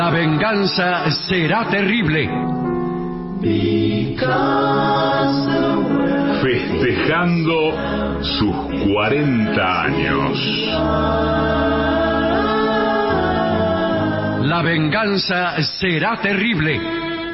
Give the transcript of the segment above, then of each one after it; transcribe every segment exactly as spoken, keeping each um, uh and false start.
La venganza será terrible. Festejando sus cuarenta años. La venganza será terrible.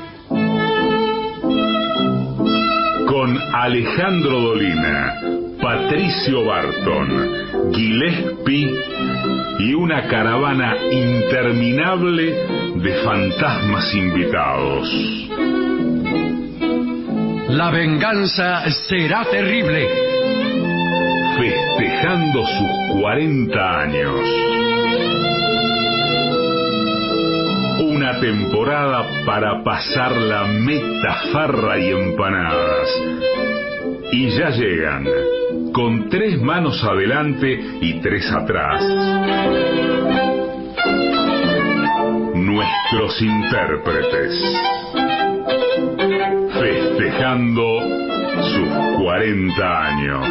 Con Alejandro Dolina, Patricio Barton, Gillespie y una caravana interminable de fantasmas invitados. La venganza será terrible. Festejando sus cuarenta años. Una temporada para pasar la metafarra y empanadas. Y ya llegan, con tres manos adelante y tres atrás, nuestros intérpretes, festejando sus cuarenta años.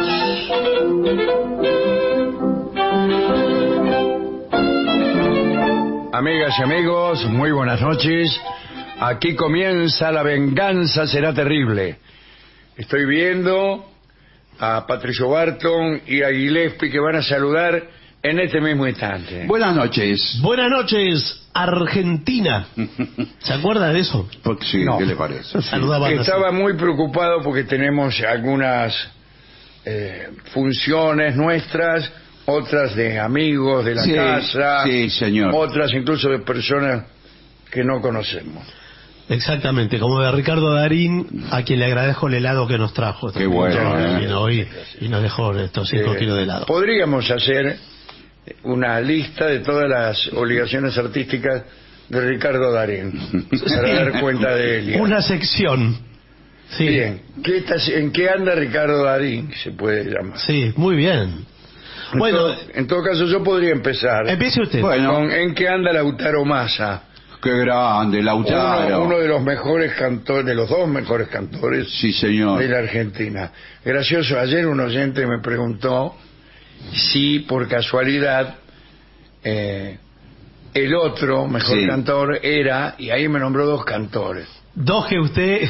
Amigas y amigos, muy buenas noches. Aquí comienza La venganza será terrible. Estoy viendo a Patricio Barton y a Gillespie que van a saludar en este mismo instante. Buenas noches. Buenas noches, Argentina. ¿Se acuerda de eso? Pues sí, No. ¿qué le parece? Saludaban así. Estaba muy preocupado porque tenemos algunas eh, funciones nuestras, otras de amigos de la Sí, casa, sí, señor. otras incluso de personas que no conocemos. Exactamente, como de Ricardo Darín, a quien le agradezco el helado que nos trajo. Qué bueno, Ya eh. vino hoy y nos dejó estos cinco Eh, kilos de helado. Podríamos hacer una lista de todas las obligaciones artísticas de Ricardo Darín para dar cuenta de él. Una sección. Sí, Bien, ¿qué está- ¿en qué anda Ricardo Darín? Se puede llamar. sí, muy bien. En Bueno, todo, en todo caso yo podría empezar empiece usted. Bueno. con ¿en qué anda Lautaro Massa? Qué grande, Lautaro. Uno, uno de los mejores cantores, de los dos mejores cantores Sí, señor. de la Argentina. Gracioso, ayer un oyente me preguntó si por casualidad eh, el otro mejor Sí. cantor era, y ahí me nombró dos cantores. Dos que usted...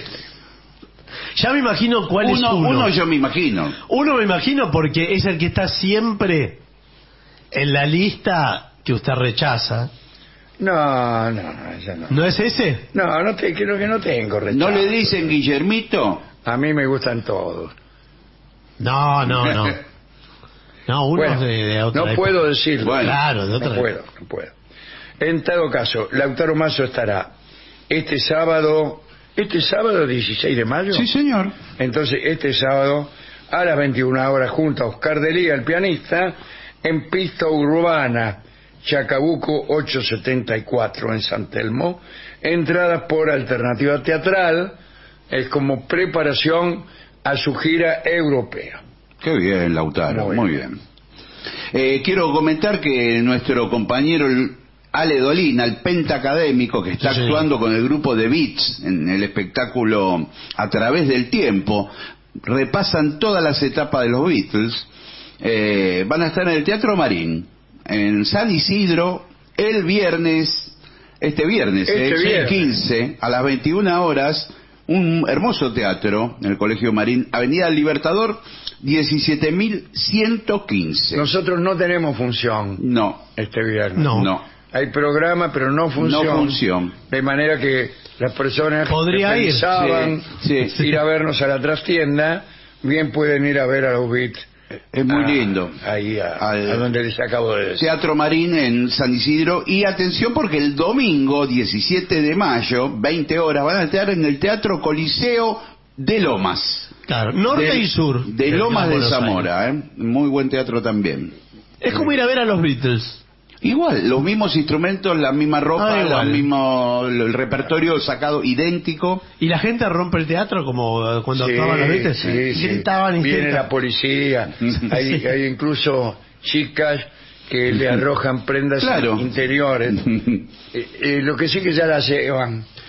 Ya me imagino cuál es Uno, uno. uno yo me imagino. Uno me imagino porque es el que está siempre en la lista que usted rechaza. No, no, no, esa no. ¿No es ese? No, no te, creo que no tengo rechazo. ¿No le dicen Guillermito? A mí me gustan todos. No, no, no. No, uno Bueno, es de, de otra no época. puedo decirlo. Bueno, claro, de otra No época. puedo, no puedo. En todo caso, Lautaro Massa estará este sábado, este sábado dieciséis de mayo. Sí, señor. Entonces, este sábado a las veintiuna horas junto a Oscar Delía, el pianista, en Pista Urbana, Chacabuco ochocientos setenta y cuatro en San Telmo. Entradas por Alternativa Teatral, es como preparación a su gira europea. Qué bien, Lautaro, Muy muy bien. Eh, quiero comentar que nuestro compañero el Ale Dolina, el pentacadémico que está Sí, señor. actuando con el grupo de Beats en el espectáculo A través del tiempo, repasan todas las etapas de los Beatles, eh, van a estar en el Teatro Marín, en San Isidro, el viernes, este viernes, Este eh, viernes. quince, a las veintiuna horas, un hermoso teatro en el Colegio Marín, Avenida Libertador, diecisiete mil ciento quince. Nosotros no tenemos función No, este viernes. No. no. Hay programa, pero no función. No función. De manera que las personas Podría que ir. pensaban Sí, sí. ir a vernos a la trastienda, bien pueden ir a ver a los Beats. Es muy a- lindo. Ahí a, Al- a donde les acabo de decir. Teatro Marín en San Isidro. Y atención porque el domingo diecisiete de mayo, veinte horas, van a estar en el Teatro Coliseo de Lomas. Claro, norte de, y sur. De del Lomas Gran de Buenos Zamora, ¿eh? Muy buen teatro también. Aires. Es como ir a ver a los Beatles. Igual, los mismos instrumentos, la misma ropa, Ah, los igual. mismos, el repertorio sacado idéntico. Y la gente rompe el teatro como cuando Sí, actuaban los Beatles. sí, sí. Gritaban y Viene gritaban. la policía. hay, hay incluso chicas que le arrojan prendas Claro. interiores. Eh, eh, lo que sí que ya las llevan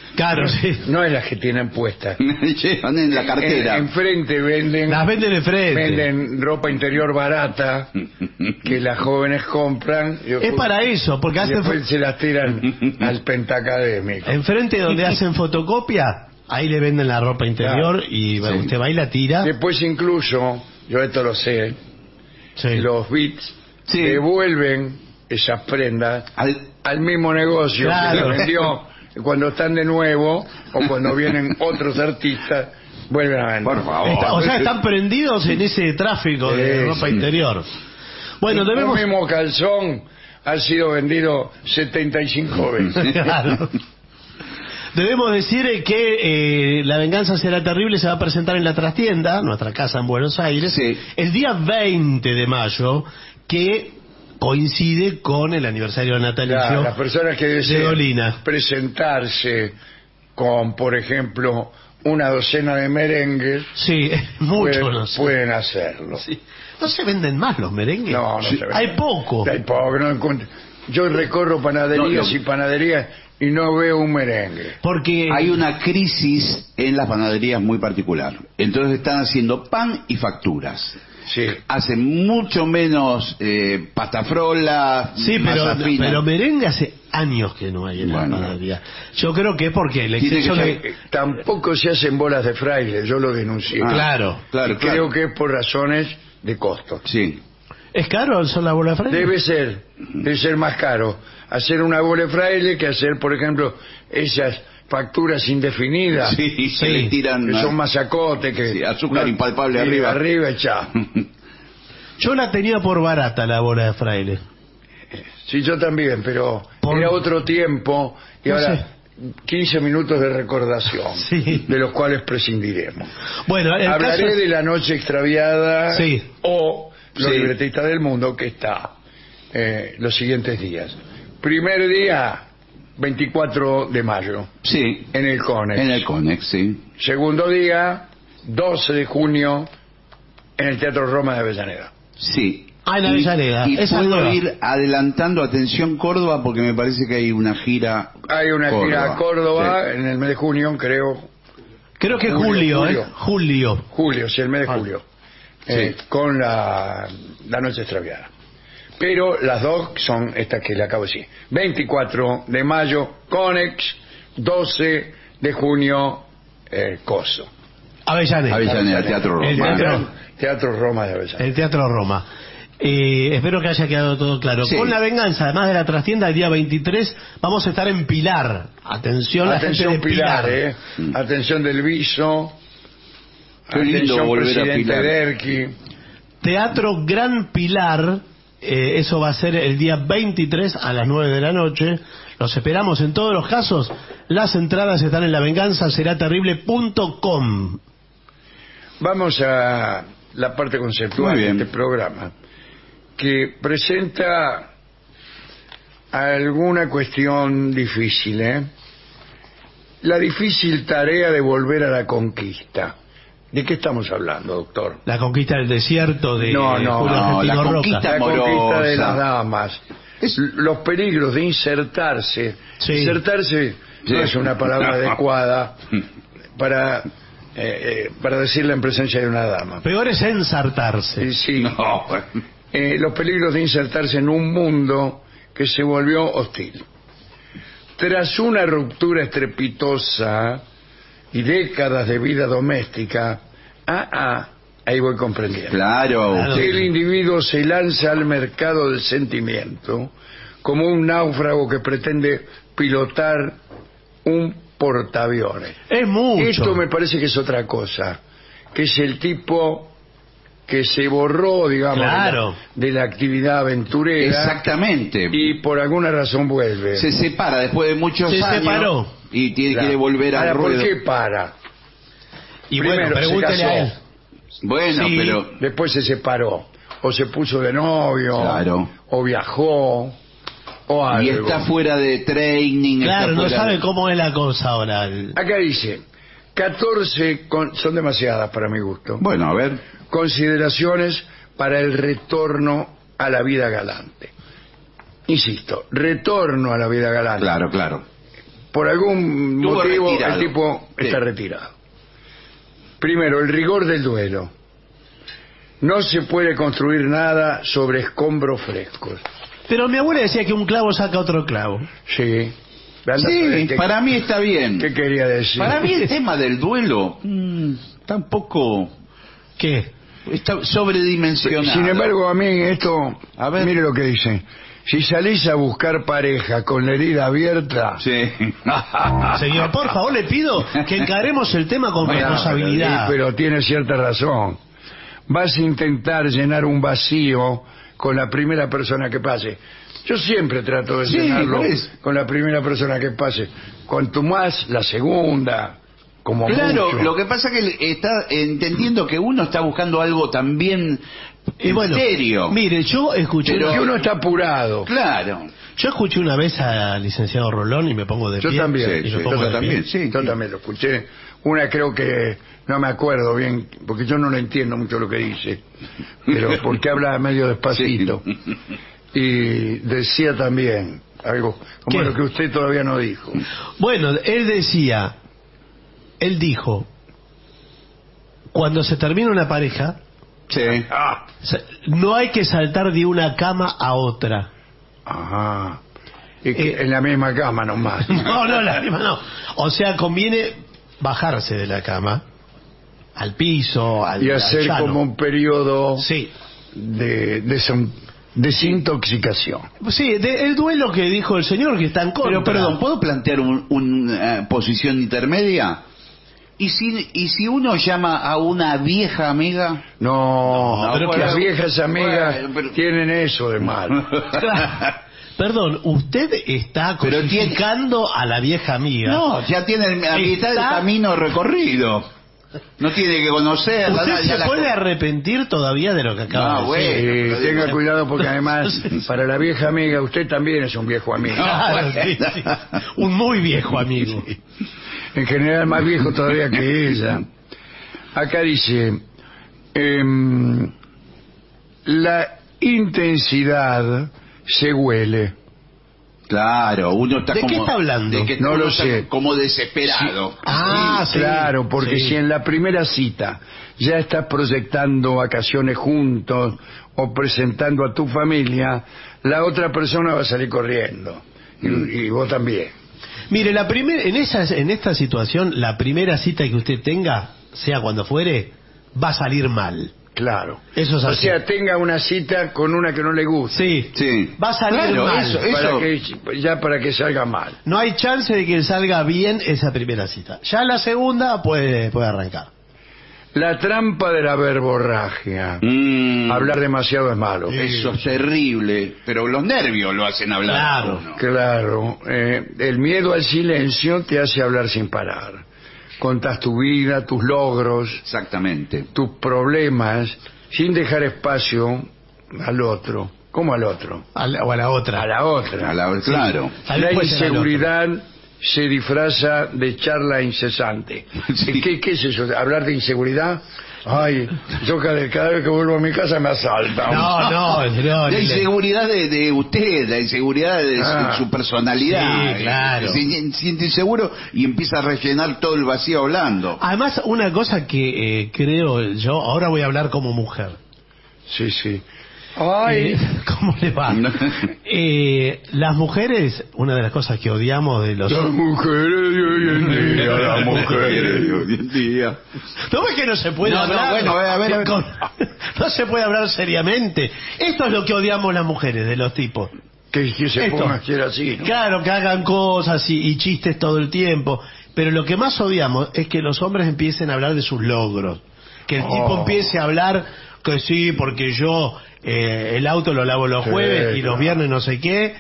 Claro, sí. No es las que tienen puestas. Llevan en la cartera. En- Enfrente venden, Las venden enfrente. venden ropa interior barata que las jóvenes compran. y Es después- para eso, porque y hacen después fo- se las tiran al pentacadémico. enfrente donde hacen fotocopia, ahí le venden la ropa interior Claro. y bueno, Sí. usted va y la tira. Después incluso, yo esto lo sé, Sí. los bits Sí. devuelven esas prendas Al- al mismo negocio Claro. que les vendió cuando están de nuevo o cuando vienen otros artistas, vuelven a vender. Por favor. Está- o sea, están prendidos en ese tráfico de Sí, ropa sí. interior. Bueno, Un debemos... mismo calzón ha sido vendido setenta y cinco veces. Claro. Debemos decir eh, que eh, La Venganza Será Terrible se va a presentar en La Trastienda, nuestra casa en Buenos Aires, Sí. el día veinte de mayo, que coincide con el aniversario natalicio Claro, las personas que de desean Dolina. presentarse con, por ejemplo, una docena de merengues, Sí, mucho, pueden, no sé. pueden hacerlo. Sí. No se venden más los merengues. No, no Sí. se vende. Hay poco. Hay poco, no encuentro. Yo recorro panaderías No, no. y panaderías y no veo un merengue. Porque Hay una crisis en las panaderías muy particular. Entonces están haciendo pan y facturas. Sí. Hacen mucho menos eh, pastafrola, Sí, pero, masa fina. pero merengue hace años que no hay en Bueno. la panadería. Yo creo que es porque el Tiene exceso que de... Eh, Tampoco se hacen bolas de fraile, yo lo denuncié. Ah, Claro. claro, Y claro. creo que es por razones de costo. Sí. ¿Es caro son la bola de fraile? Debe ser, debe ser más caro hacer una bola de fraile que hacer, por ejemplo, esas facturas indefinidas. Sí, Sí, que le tiran Que a- son masacotes, que Sí, azúcar no- impalpable y arriba. arriba y chao. Yo la tenía por barata la bola de fraile. Sí, yo también, pero Por- era otro tiempo y No ahora quince minutos de recordación, Sí. de los cuales prescindiremos. Bueno, el Hablaré caso es- de La Noche Extraviada Sí. o Los Sí. Libretistas del Mundo, que está eh, los siguientes días. Primer día, veinticuatro de mayo, Sí. en el Conex. En el Conex, sí. Segundo día, doce de junio, en el Teatro Roma de Avellaneda. Sí. Ah, en Y- Avellaneda. Y, Esa puedo nueva. ir adelantando atención Córdoba porque me parece que hay una gira. Hay una gira a Córdoba Sí. en el mes de junio, creo, Creo que Julio, julio, julio. ¿eh? Julio. julio, sí, el mes de Ah. julio, eh, Sí. con la, la Noche Extraviada. Pero las dos son estas que le acabo de decir. veinticuatro de mayo, Conex, doce de junio, eh, Coso. Avellaneda. Avellaneda, Teatro Roma. El teatro- Teatro Roma de Avellaneda. El Teatro Roma. Eh, espero que haya quedado todo claro. Sí. Con La Venganza, además de La Trastienda, el día veintitrés vamos a estar en Pilar. Atención, la Atención gente de Pilar, Pilar. eh. Mm. Atención del Viso. Qué lindo Atención volver a presidente Pilar. Derqui. Teatro Gran Pilar, eh, eso va a ser el día veintitrés a las nueve de la noche. Los esperamos en todos los casos. Las entradas están en lavenganzaseraterrible punto com. Vamos a la parte conceptual Muy de bien. este programa, que presenta alguna cuestión difícil, ¿eh? La difícil tarea de volver a la conquista. ¿De qué estamos hablando, doctor? La conquista del desierto de No, no, Julio no, Argentino la Roca. conquista- La conquista amorosa. de las damas. Es- Los peligros de insertarse. Sí. Insertarse Sí. no es una palabra adecuada para, eh, eh, para decirla en presencia de una dama. Peor es ensartarse. Eh, sí. No, Eh, los peligros de insertarse en un mundo que se volvió hostil. Tras una ruptura estrepitosa y décadas de vida doméstica, ah, ah, ahí voy comprendiendo. claro. Claro. Que el individuo se lanza al mercado del sentimiento como un náufrago que pretende pilotar un portaaviones. Es mucho. Esto me parece que es otra cosa, que es el tipo que se borró, digamos, Claro. de, la, de la actividad aventurera Exactamente. y por alguna razón vuelve. Se separa después de muchos Se años. separó. Y tiene, Claro. quiere volver al Ahora, ¿por ruedo. qué para? Y Primero, bueno, se pregúntele casó. a él. Bueno, Sí. pero. Después se separó, o se puso de novio, Claro. o viajó, o algo. Y está fuera de training. Claro, está no fuera sabe de- cómo es la cosa ahora. El- Acá dice, catorce, con- son demasiadas para mi gusto, Bueno, a ver. consideraciones para el retorno a la vida galante. Insisto, retorno a la vida galante. Claro, claro. por algún Estuvo motivo retirado. el tipo Sí. está retirado. Primero, el rigor del duelo. No se puede construir nada sobre escombros frescos. Pero mi abuela decía que un clavo saca otro clavo. Sí. Sí, ¿Qué- para mí está bien. ¿Qué quería decir? Para mí el tema del duelo mm, tampoco ¿Qué? está sobredimensionado. Sin embargo, a mí esto, A ver. mire lo que dice. Si salís a buscar pareja con la herida abierta, Sí. Señor, por favor, le pido que encaremos el tema con Bueno, responsabilidad. pero, pero tiene cierta razón. Vas a intentar llenar un vacío con la primera persona que pase. Yo siempre trato de Sí, llenarlo pues. con la primera persona que pase. Cuanto más, la segunda, como Claro, mucho. lo que pasa es que está entendiendo que uno está buscando algo también Y bueno, serio. mire, yo escuché, Pero- Porque uno está apurado. Claro. yo escuché una vez al licenciado Rolón y me pongo de Yo pie. también, y me sí, pongo yo de también, pie. sí. Yo también lo escuché. Una creo que, no me acuerdo bien, porque yo no lo entiendo mucho lo que dice, pero porque habla medio despacito. Y decía también algo como ¿Qué? lo que usted todavía no dijo. Bueno, él decía, él dijo, cuando se termina una pareja, Sí. Ah, se- no hay que saltar de una cama a otra. ajá. Y que Eh. en la misma cama nomás. No, no, la misma no. O sea, conviene bajarse de la cama al piso, al Y al hacer llano. como un periodo Sí. de, de desintoxicación. Sí, de- el duelo que dijo el señor que está en contra. Pero perdón, ¿puedo plantear un- una posición intermedia? ¿Y si, ¿Y si uno llama a una vieja amiga? No, No, pero que que- las viejas amigas Bueno, pero- tienen eso de malo. Perdón, usted está Pero tiene- cosificando a la vieja amiga. No, ya tiene la mitad del Está- camino recorrido. No tiene que conocerla. ¿Usted ya se la- puede arrepentir todavía de lo que acaba No, de decir? bueno. Eh, pero tenga digo- cuidado porque además para la vieja amiga usted también es un viejo amigo. Claro, sí, sí. Un muy viejo amigo. En general más viejo todavía que ella. Acá dice, em, la intensidad se huele. Claro, uno está ¿De como... qué está hablando? de que No uno lo está sé. como desesperado. Ah, sí. Claro, porque Sí. si en la primera cita ya estás proyectando vacaciones juntos o presentando a tu familia, la otra persona va a salir corriendo. Y, y vos también. Mire, la primer, en, esa, en esta situación, la primera cita que usted tenga, sea cuando fuere, va a salir mal. Claro. Eso es O así. sea, tenga una cita con una que no le guste. Sí. Sí. Va a salir Claro, mal. eso- Para que, ya para que salga mal. No hay chance de que salga bien esa primera cita. Ya la segunda puede, puede arrancar. La trampa de la verborragia. Mm, Hablar demasiado es malo. Eso es terrible. Pero los nervios lo hacen hablar. Claro. a uno. Claro. eh, el miedo al silencio te hace hablar sin parar. Contás tu vida, tus logros, Exactamente. tus problemas, sin dejar espacio al otro. ¿Cómo al otro? A la- o a la otra. A la otra. A la- claro. Tal vez La puede ser al otro. inseguridad se disfraza de charla incesante. Sí. ¿Qué, qué es eso? ¿Hablar de inseguridad? Ay, yo cada, cada vez que vuelvo a mi casa me asaltan. No, no, no. La le- inseguridad de, de usted, la inseguridad de su- Ah. su, personalidad. Sí, claro. Se siente inseguro y empieza a rellenar todo el vacío hablando. Además, una cosa que eh, creo yo, ahora voy a hablar como mujer. Sí, sí. Ay, Eh, ¿Cómo le va? Eh, las mujeres, una de las cosas que odiamos de los... las mujeres de hoy en día, las mujeres de hoy en día. ¿No ves que no se puede No, no, hablar? bueno, a ver, a ver. Con- no se puede hablar seriamente. Esto es lo que odiamos las mujeres de los tipos. Que, que se Esto. ponga a hacer así, ¿no? Claro, que hagan cosas y, y chistes todo el tiempo. Pero lo que más odiamos es que los hombres empiecen a hablar de sus logros. Que el Oh. tipo empiece a hablar que sí, porque yo eh, el auto lo lavo los Sí, jueves y claro. los viernes no sé qué.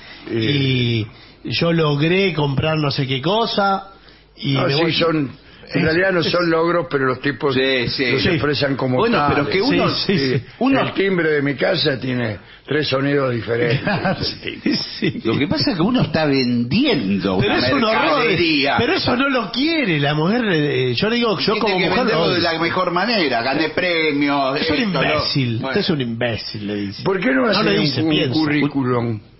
Y yo logré comprar no sé qué cosa. Y No, me sí, voy- son, en Es- realidad no es- son logros, pero los tipos Sí, sí. los Sí. expresan como Bueno, tales. pero que uno- Sí, sí, sí. Uno- El timbre de mi casa tiene tres sonidos diferentes. Sí, sí. Lo que pasa es que uno está vendiendo Pero una es un horror. mercadería. Pero eso no lo quiere la mujer. eh, yo le digo, yo Tiene como que mujer. venderlo lo de odio. la mejor manera, gané premios. Es un esto, lo- imbécil. Bueno. Usted es un imbécil, le dice. ¿Por qué no No hacen le dice, un, un piensa. currículum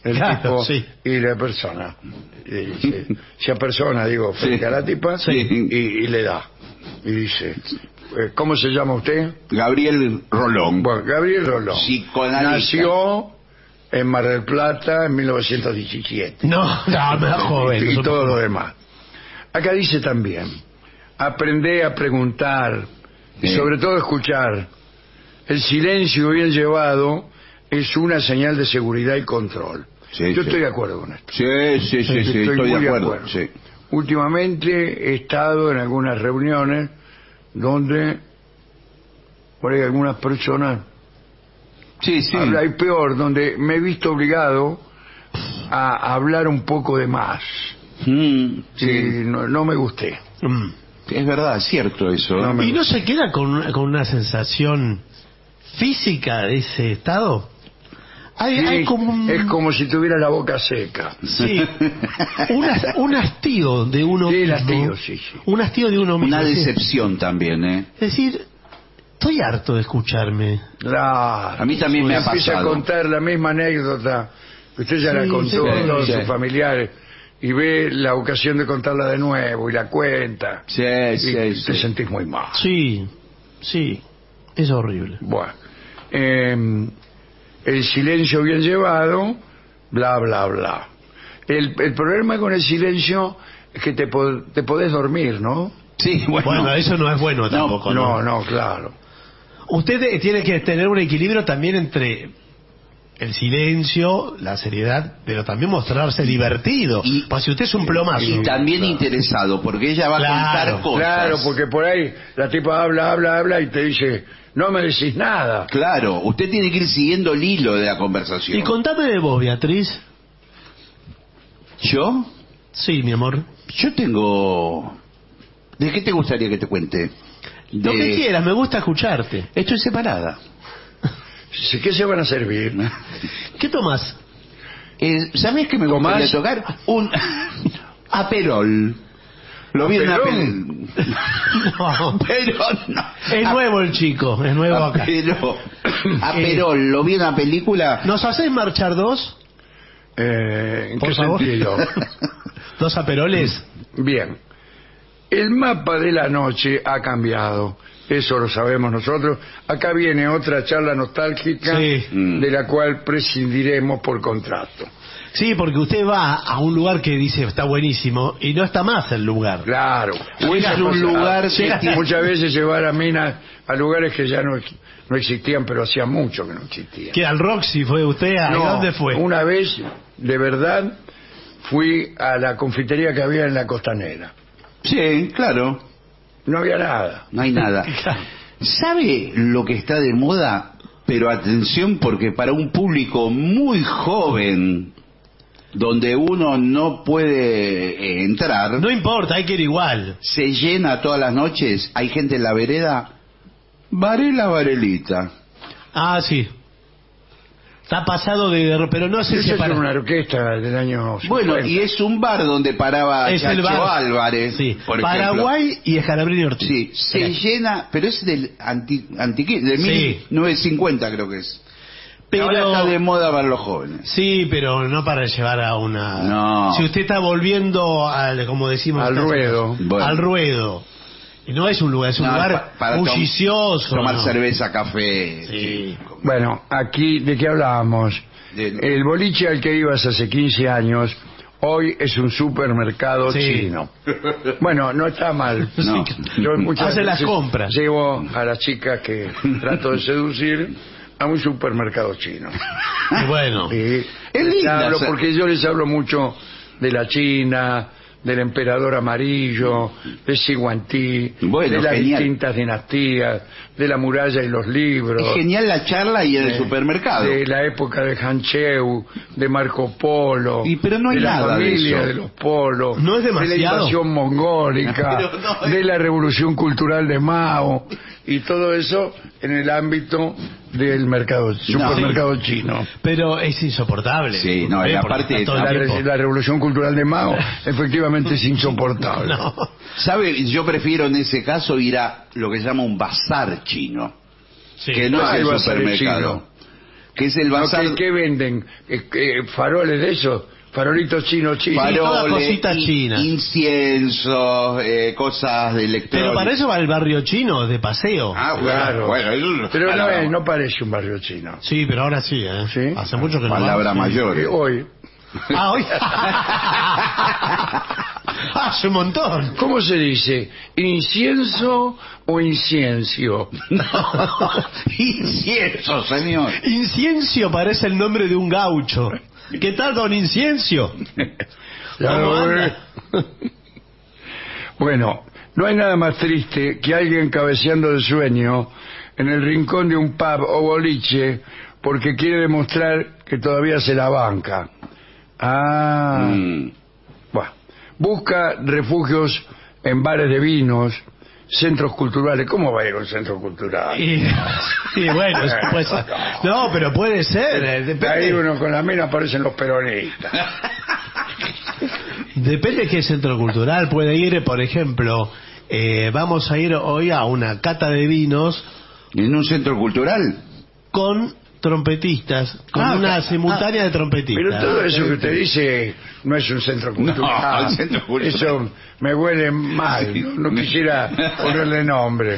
el Claro, tipo sí. y la persona. Y dice, se persona, digo, frente a la tipa Sí. y, y le da. Y dice, eh, ¿cómo se llama usted? Gabriel Rolón. Bueno, Gabriel Rolón. Psicoanalista. Nació en Mar del Plata en mil novecientos diecisiete. No, no, me da joven. y, y no todo supongo. lo demás. Acá dice también, aprendé a preguntar y Sí. sobre todo escuchar. El silencio bien llevado es una señal de seguridad y control. Sí, Yo sí. estoy de acuerdo con esto. Sí, sí, sí, sí, estoy, muy de acuerdo. Sí. Últimamente he estado en algunas reuniones donde por ahí algunas personas Sí, sí. habla y peor, donde me he visto obligado a hablar un poco de más. Mm, sí. Y no, no me gusté. Mm. Es verdad, es cierto eso. No me ¿Y no gusta. se queda con una, con una sensación física de ese estado? Hay, Sí, hay como un, es como si tuviera la boca seca. sí, un, has- un hastío de uno Sí, el mismo. hastío, sí, sí. Un hastío de uno mismo. Una sí. decepción también, ¿eh? Es decir, estoy harto de escucharme. Claro. A mí también me ha Empieza a pasado. contar la misma anécdota que usted ya Sí, la contó sí, a todos sí. sus familiares y ve la ocasión de contarla de nuevo y la cuenta Sí, y sí, te sí. sentís muy mal. Sí, sí, es horrible. Bueno, eh, el silencio bien llevado, bla, bla, bla. El, el problema con el silencio es que te, po- te podés dormir, ¿no? Sí, bueno. Bueno, eso no es bueno tampoco. No, no, claro. Usted eh, tiene que tener un equilibrio también entre el silencio, la seriedad, pero también mostrarse divertido. Y- pues si usted es un plomazo. Y también Claro. interesado, porque ella va Claro, a contar cosas. Claro, porque por ahí la tipa habla, habla, habla y te dice, no me decís nada. Claro, usted tiene que ir siguiendo el hilo de la conversación. Y contame de vos, Beatriz. ¿Yo? Sí, mi amor. Yo tengo... ¿De qué te gustaría que te cuente? Lo De- que quieras, me gusta escucharte. Estoy separada. Sí, ¿qué se van a servir? ¿Qué tomás? Eh, ¿Sabés qué me ¿Tomás? gustaría tocar? Un aperol. Lo vi en una ¿Aperol? pel- No. Pero no. Es nuevo el chico, es nuevo acá. Aperol. Aperol. Lo vi en una película. ¿Nos hacés marchar dos? Eh, ¿En Por qué favor. sentido? ¿Dos aperoles? Bien. El mapa de la noche ha cambiado. Eso lo sabemos nosotros. Acá viene otra charla nostálgica Sí. de la cual prescindiremos por contrato. Sí, porque usted va a un lugar que dice está buenísimo y no está más el lugar. Claro. O es un lugar que Llega- tiene- Muchas veces llevar a minas a lugares que ya no, ex- no existían, pero hacía mucho que no existían. ¿Qué al Roxy fue usted? ¿A No, dónde fue? Una vez, de verdad, fui a la confitería que había en la Costanera. Sí, claro. No había nada. No hay nada. ¿Sabe lo que está de moda? Pero atención, porque para un público muy joven, donde uno no puede eh, entrar, No importa, hay que ir igual. se llena todas las noches, hay gente en la vereda, Varela Varelita. Ah, sí. Está pasado de... Pero no sé si Esa es para... una orquesta del año Bueno, cincuenta. y es un bar donde paraba Es el Chacho bar. Álvarez, Sí. por ejemplo. Paraguay y Escalabrini Ortiz. Sí, se llena, pero es del anti, antiqui- del Sí. mil novecientos cincuenta creo que es. Pero... Ahora está de moda para los jóvenes. Sí, pero no para llevar a una... No. Si usted está volviendo al, como decimos... Al acá, ruedo. Bueno. Al ruedo. Y no es un lugar, es un No, lugar pa- para tom- bullicioso. Tomar ¿no? cerveza, café. Sí. Bueno, aquí, ¿de qué hablábamos? De- El boliche al que ibas hace quince años, hoy es un supermercado Sí. chino. Bueno, no está mal. No. Yo muchas Hace las veces compras. Llevo a las chicas que trato de seducir a un supermercado chino. Y bueno. Y Es les linda, hablo o sea- porque yo les hablo mucho de la China, del emperador amarillo, de Siguantí, Bueno, de las genial. distintas dinastías, de la muralla y los libros. Es genial la charla y el de- supermercado. De la época de Hancheu, de Marco Polo, Y pero no hay de la nada de familia eso. de los polos, No es de la demasiado. invasión mongólica, Pero no es- de la revolución cultural de Mao, y todo eso en el ámbito del mercado, supermercado chino. Pero es insoportable. Sí, no, y ¿Eh? Porque aparte- está todo el La, tiempo. re- la revolución cultural de Mao efectivamente es insoportable. No. ¿Sabe? Yo prefiero en ese caso ir a lo que se llama un bazar chino, Sí. que no Ah, es el el bazar supermercado. chino. que es el No, bazar. ¿qué, qué venden? Eh, eh, ¿Faroles de esos? Farolitos chinos chinos. Faro- todas Faroles, cositas in- chinas. inciensos, eh, cosas de electrónica. Pero para eso va el barrio chino de paseo. Ah, bueno, Claro. bueno, eso- Pero no, palabra- es- no parece un barrio chino. Sí, pero ahora sí, ¿eh? ¿Sí? Hace mucho que no Palabra vamos. mayor. Eh, hoy. Ah, hoy. Hace un montón. ¿Cómo se dice? ¿Incienso o inciencio? Incienso, señor. Inciencio parece el nombre de un gaucho. ¿Qué tal, don Inciencio? ¿Cómo anda? Bueno, no hay nada más triste que alguien cabeceando de sueño en el rincón de un pub o boliche porque quiere demostrar que todavía se la banca. Ah, Mm. bueno. Busca refugios en bares de vinos, centros culturales. ¿Cómo va a ir a un centro cultural? Y, y bueno, pues, no, pero puede ser. eh, Ahí Depende, uno con la mina aparecen los peronistas. depende de qué centro cultural puede ir. Por ejemplo, eh, vamos a ir hoy a una cata de vinos ¿En un centro cultural? con trompetistas, con Ah, una ah, simultánea de trompetistas. Pero todo eso que usted dice no es un centro cultural. No, el centro cultural. Eso me huele mal. Sí. No, no quisiera ponerle nombre.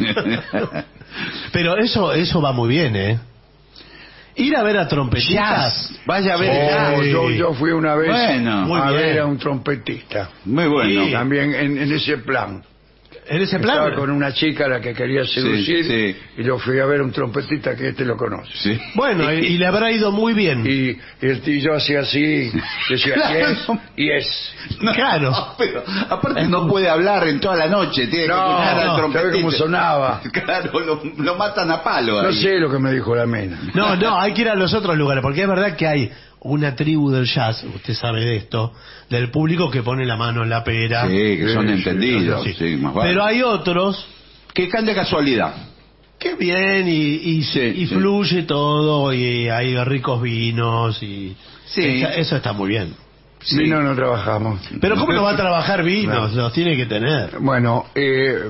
Pero eso eso va muy bien, ¿eh? Ir a ver a trompetistas. Jazz. Vaya a ver Oh, jazz. yo, yo fui una vez Bueno, muy a bien. ver a un trompetista. Muy bueno. Sí. También en, en ese plan. En ese plan. Estaba con una chica a la que quería seducir sí. y yo fui a ver a un trompetista que este lo conoce. Sí. Bueno, y, y le habrá ido muy bien. Y, y el tío hacía así, decía Claro. yes, yes. No, Claro. pero aparte no puede hablar en toda la noche, tiene que No, escuchar al no, trompetista. ¿sabe cómo sonaba? Claro, lo, lo matan a palo No ahí. sé lo que me dijo la mena. No, no, hay que ir a los otros lugares, porque es verdad que hay una tribu del jazz, usted sabe de esto, del público que pone la mano en la pera. Sí, que son Sí, entendidos, Sí. sí, más vale. Pero hay otros que caen de casualidad. que vienen y, y, Sí, y sí. fluye todo, y hay ricos vinos, y Sí. eso, eso está muy bien. Sí. Vino no trabajamos. Pero ¿cómo no va a trabajar vinos? Claro. Los tiene que tener. Bueno, eh,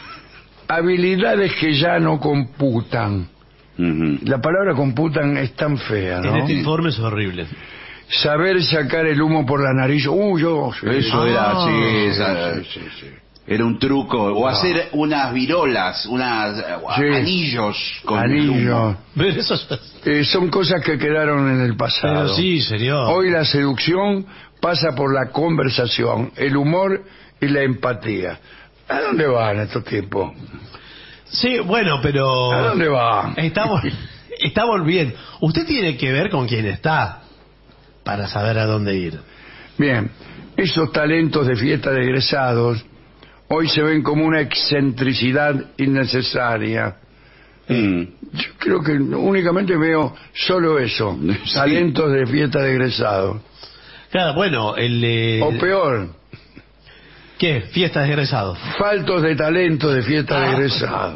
habilidades que ya no computan. Ujú. La palabra computan es tan fea, En ¿no? este informe es horrible. Saber sacar el humo por la nariz. Uh, yo. sí. Eso Ah. era, sí, esa- Sí, sí, sí. era un truco. O hacer unas virolas, unas eh, Sí. anillos con el Anillo. humo. Pero eso es- Eh, son cosas que quedaron en el pasado. Pero sí, señor. Hoy la seducción pasa por la conversación, el humor y la empatía. ¿A dónde van estos tiempos? Sí, bueno, pero... ¿A dónde van? Estamos, estamos bien. Usted tiene que ver con quién está para saber a dónde ir. Bien, esos talentos de fiesta de egresados hoy se ven como una excentricidad innecesaria. Mm. Yo creo que únicamente veo solo eso, Sí. talentos de fiesta de egresados. Claro, bueno, el... eh, O peor, ¿Qué? Fiestas de egresados. faltos de talento de fiesta de Ah. egresados.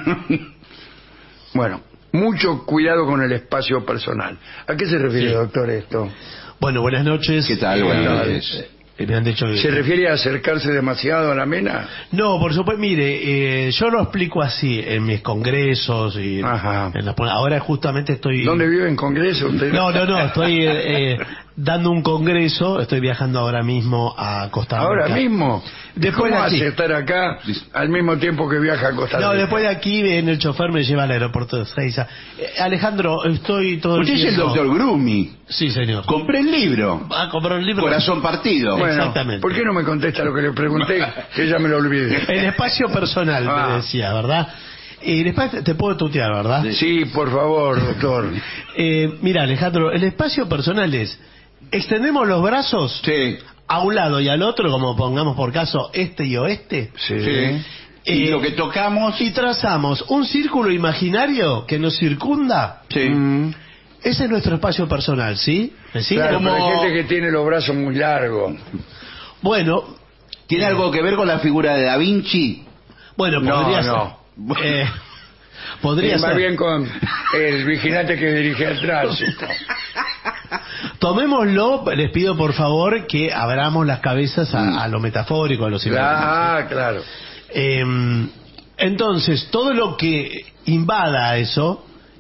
Bueno, mucho cuidado con el espacio personal. ¿A qué se refiere, Sí. doctor, esto? Bueno, buenas noches. ¿Qué tal? Eh, Buenas tal? noches. eh, me han dicho que... ¿Se refiere a acercarse demasiado a la mena? No, por supuesto, mire, eh, yo lo explico así en mis congresos y Ajá. en las- ahora justamente estoy... ¿Dónde vive en Congreso usted? No, no, no, estoy eh, eh, dando un congreso, estoy viajando ahora mismo a Costa Rica. ¿Ahora mismo? Después ¿Cómo de aquí. hace estar acá al mismo tiempo que viaja a Costa Rica? No, después de aquí en el chofer me lleva al aeropuerto de Ezeiza. Eh, Alejandro, estoy todo el Usted es el tiempo... doctor Grumi. Sí, señor. Compré el libro. Va a comprar un libro. Corazón partido. Bueno, Exactamente. ¿por qué no me contesta lo que le pregunté? Que ya me lo olvidé. El espacio personal, Ah. me decía, ¿verdad? Y después te- te puedo tutear, ¿verdad? Sí, por favor, doctor. Eh, mira, Alejandro, el espacio personal es... Extendemos los brazos Sí. a un lado y al otro, como pongamos por caso este y oeste. Sí. Sí. Y Eh, lo que tocamos. Y trazamos un círculo imaginario que nos circunda. Sí. Mm, Ese es nuestro espacio personal, ¿sí? ¿Me sigue? claro, Como- pero hay gente que tiene los brazos muy largos. Bueno, ¿Tiene algo que ver con la figura de Da Vinci? bueno, No, podría no. ser. Eh, podría Y más ser. bien con el vigilante que dirige el tránsito. Tomémoslo, les pido por favor que abramos las cabezas a, Mm. a lo metafórico, a lo simbólico. Ah, claro. Eh, entonces, todo lo que invada a eso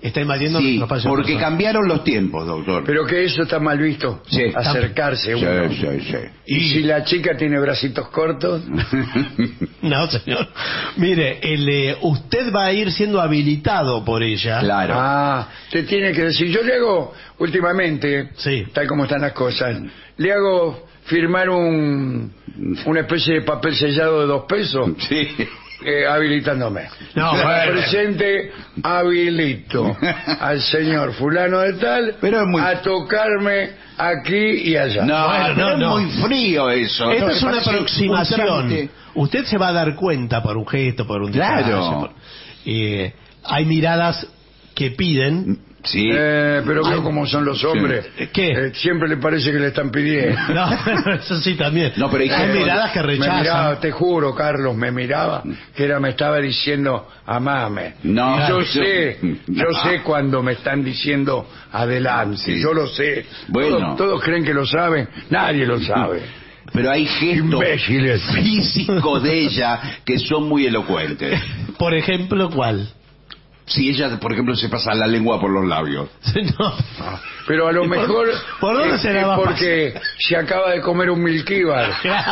está invadiendo Sí, nuestro espacio porque personal. cambiaron los tiempos, doctor. Pero que eso está mal visto, Sí. acercarse Sí, uno. sí, sí. Y si la chica tiene bracitos cortos, No, señor. Mire, el, eh, usted va a ir siendo habilitado por ella. Claro. ah, te tiene que decir, yo le hago últimamente, Sí. tal como están las cosas, le hago firmar un una especie de papel sellado de dos pesos, Sí. eh, habilitándome. No, Me bueno. presente, habilito al señor fulano de tal Pero es muy- a tocarme aquí y allá. No, Bueno, pero no, es no. muy frío eso. Esta ¿no? es Me una parece un aproximación. trámite. Usted se va a dar cuenta por un gesto, por un Claro. detalle, por- eh, hay miradas que piden. Sí. Eh, pero veo cómo son los hombres. ¿Qué? Eh, siempre le parece que le están pidiendo. No, eso sí también. No, pero hay hay gente- miradas que Me miraba, rechazan. te juro, Carlos, me miraba, que era, me estaba diciendo, amame. No, Y yo yo- sé, yo no. sé cuando me están diciendo adelante, Sí. yo lo sé. Bueno. Todos, todos creen que lo saben, nadie lo sabe. Pero hay gestos Imbéciles. físicos de ella que son muy elocuentes. Por ejemplo, ¿cuál? Si ella, por ejemplo, se pasa la lengua por los labios. No. Pero a lo ¿Y por- mejor por dónde es- se la es va a porque se acaba de comer un milquíbar.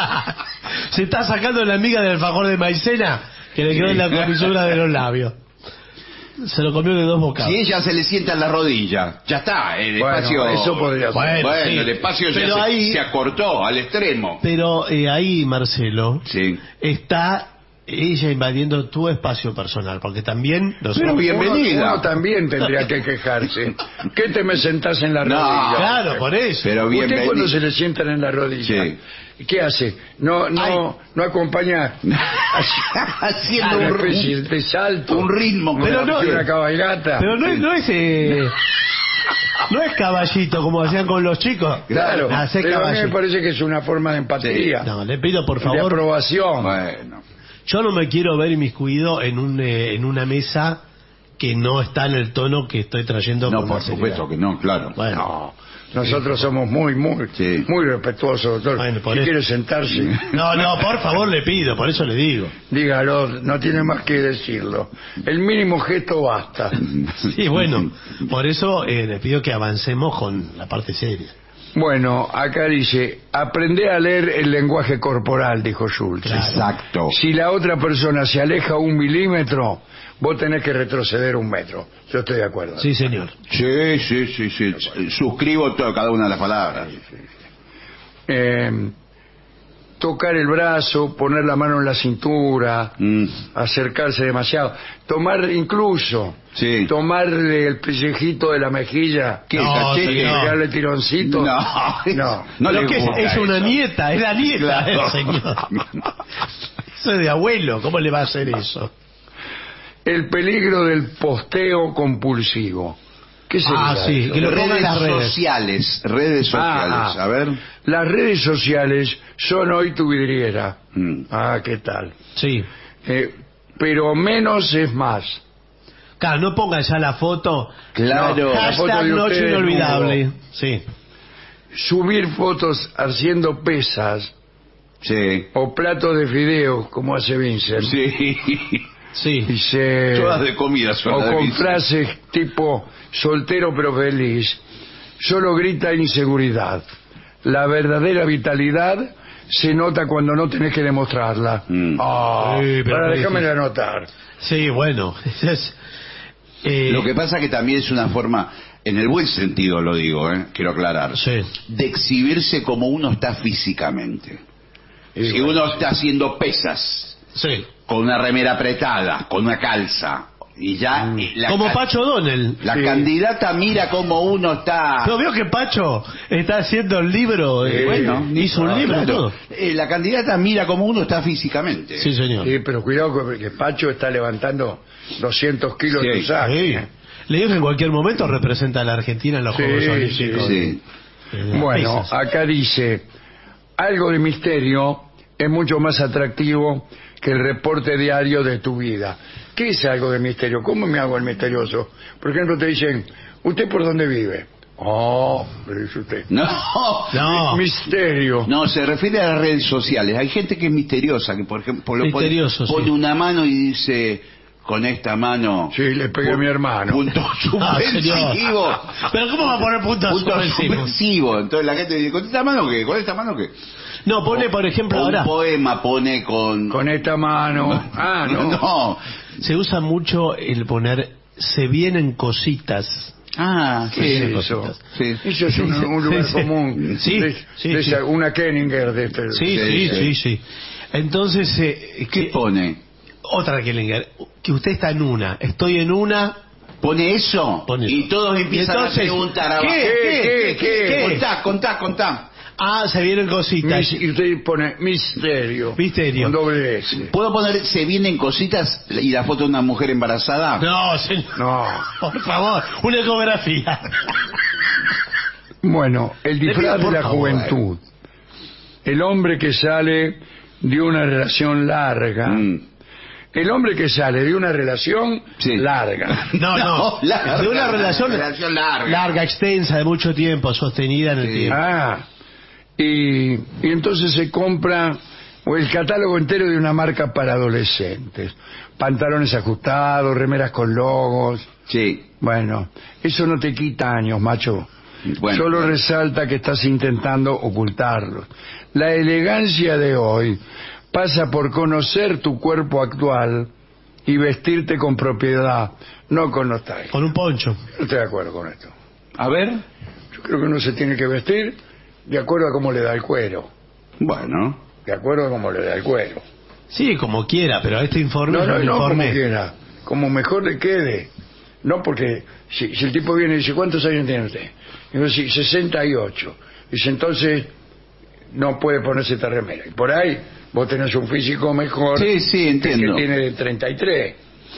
Se está sacando la miga del alfajor de maicena que le quedó en la comisura de los labios. Se lo comió de dos bocados. Si ella se le sienta en la rodilla, ya está, el Bueno, espacio... eso podría ser. Bueno, Bueno, sí. el espacio ya Pero se, ahí- se acortó al extremo. Pero eh, ahí, Marcelo, Sí. está ella invadiendo tu espacio personal, porque también nosotros- Pero bien. Bienvenida. Uno, uno también tendría que quejarse. ¿Qué te me sentás en la No, rodilla? Claro, por eso. Pero ¿Usted bienvenido. cuando se le sientan en la rodilla? Sí. ¿Qué hace? No, no, no acompaña Haciendo una un, especie de salto, un ritmo. una, Pero no- una cabalgata. Pero no es, no es eh, no es caballito como hacían con los chicos. Claro, Hacer pero a mí me caballito. parece que es una forma de empatía, No, le pido por de favor. aprobación. Bueno. Yo no me quiero ver inmiscuido en un eh, en una mesa que no está en el tono que estoy trayendo. No, con por la supuesto seriedad. que no, claro. Bueno, No, nosotros somos muy, muy, Sí. muy respetuosos, doctor. Bueno, por si eso- quiere sentarse, no, no, por favor le pido, por eso le digo. dígalo, no tiene más que decirlo. El mínimo gesto basta. Sí, bueno, por eso eh, le pido que avancemos con la parte seria. Bueno, acá dice, aprender a leer el lenguaje corporal, dijo Schultz. Claro. Exacto. Si la otra persona se aleja un milímetro, vos tenés que retroceder un metro. Yo estoy de acuerdo. Sí, señor. Sí, sí, sí, sí. Suscribo todo, cada una de las palabras. Eh, tocar el brazo, poner la mano en la cintura, Mm. acercarse demasiado, tomar incluso, Sí. tomarle el pellejito de la mejilla, ¿Qué, No, cachete? señor. pegarle tironcito. No, no. no Lo le que es, gusta es una eso. nieta, es la nieta Claro. del señor. Eso es de abuelo, ¿cómo le va a hacer eso? El peligro del posteo compulsivo. ¿Qué sería Ah, sí, eso? que lo ponga en Redes las redes. sociales, redes sociales. Ah, ah. A ver. Las redes sociales son hoy tu vidriera. Mm. Ah, ¿qué tal? Sí. Eh, pero menos es más. Claro, no ponga ya la foto. Claro. La foto Hashtag de noche usted inolvidable. desnudo. Sí. Subir fotos haciendo pesas Sí. o platos de fideos, como hace Vincent. Sí. Sí. Dice, Todas de comida son o las de con Vincent. frases tipo soltero pero feliz, solo grita inseguridad. La verdadera vitalidad se nota cuando no tenés que demostrarla. Mm. Ah, Sí, pero para qué déjame difícil. anotar. Sí, bueno. Es, eh, Lo que pasa que también es una forma, en el buen sentido lo digo, ¿eh? Quiero aclarar, Sí. de exhibirse como uno está físicamente. Y Si bueno, uno está haciendo pesas, Sí. con una remera apretada, con una calza, y ya... eh, la Como ca- Pacho Donel. La Sí. candidata mira cómo uno está... ¿No veo que Pacho está haciendo el libro? eh, Sí, bueno, ni- hizo un ah, libro y Claro. todo. Eh, la candidata mira cómo uno está físicamente. Sí, señor. sí, pero cuidado que que Pacho está levantando doscientos kilos Sí, de usaje. Sí. ¿eh? Le digo que en cualquier momento representa a la Argentina en los Sí, Juegos sí, Olímpicos. sí. Eh, las Bueno, pesas. acá dice, algo de misterio es mucho más atractivo que el reporte diario de tu vida. ¿Qué es algo de misterio? ¿Cómo me hago el misterioso? Por ejemplo, te dicen, ¿usted por dónde vive? Oh, le dice usted. No, No. Misterio. no, se refiere a las redes sociales. Hay gente que es misteriosa, que por ejemplo pone, Misterioso, sí. pone una mano y dice, con esta mano. Sí, le pegué a mi hermano. Punto suspensivo. Pero ¿cómo va a poner punto Punto suspensivo? suspensivo. Entonces la gente dice, ¿con esta mano qué? ¿Con esta mano qué? No, pone, por ejemplo, O un ahora. poema pone con... Con esta mano. Ah, no. No. Se usa mucho el poner se vienen cositas. Ah, ¿Qué sí. es sí, eso? cositas. Sí. Eso es un, un lugar Sí, sí. común. Sí, de, sí, de sí. esa- una Kenninger de este. Sí, sí, sí, sí. Entonces, eh, ¿Qué que- pone? otra Kellinger, que usted está en una, estoy en una. Pone eso, Pone eso. y todos empiezan Y entonces, a preguntar abajo. ¿qué? ¿Qué? ¿Qué? ¿Qué? Contá, contá, contá. Ah, se vienen cositas. Mis- y usted pone misterio. Misterio. Con doble S. ¿Puedo poner se vienen cositas y la foto de una mujer embarazada? No, señor. No. Por favor, una ecografía. Bueno, el disfraz pido, por de la favor. juventud. El hombre que sale de una relación larga. Mm. El hombre que sale de una relación Sí. larga. No, no. No, larga, de una relación, relación larga. larga, extensa, de mucho tiempo, sostenida en el Sí. tiempo. Ah, y, y entonces se compra o el catálogo entero de una marca para adolescentes. Pantalones ajustados, remeras con logos. Sí. Bueno, eso no te quita años, macho. Bueno, Solo bueno. resalta que estás intentando ocultarlos. La elegancia de hoy pasa por conocer tu cuerpo actual y vestirte con propiedad, no con nostalgia. Con un poncho. No estoy de acuerdo con esto. A ver. Yo creo que uno se tiene que vestir de acuerdo a cómo le da el cuero. Bueno. De acuerdo a cómo le da el cuero. Sí, como quiera, pero este informe No, es no, un no como informe. quiera. Como mejor le quede. No porque si, si el tipo viene y dice, ¿cuántos años tiene usted? Y yo digo, sesenta y ocho. Dice, entonces no puede ponerse esta remera. Y por ahí vos tenés un físico mejor Sí, sí, entiendo. que tiene treinta y tres.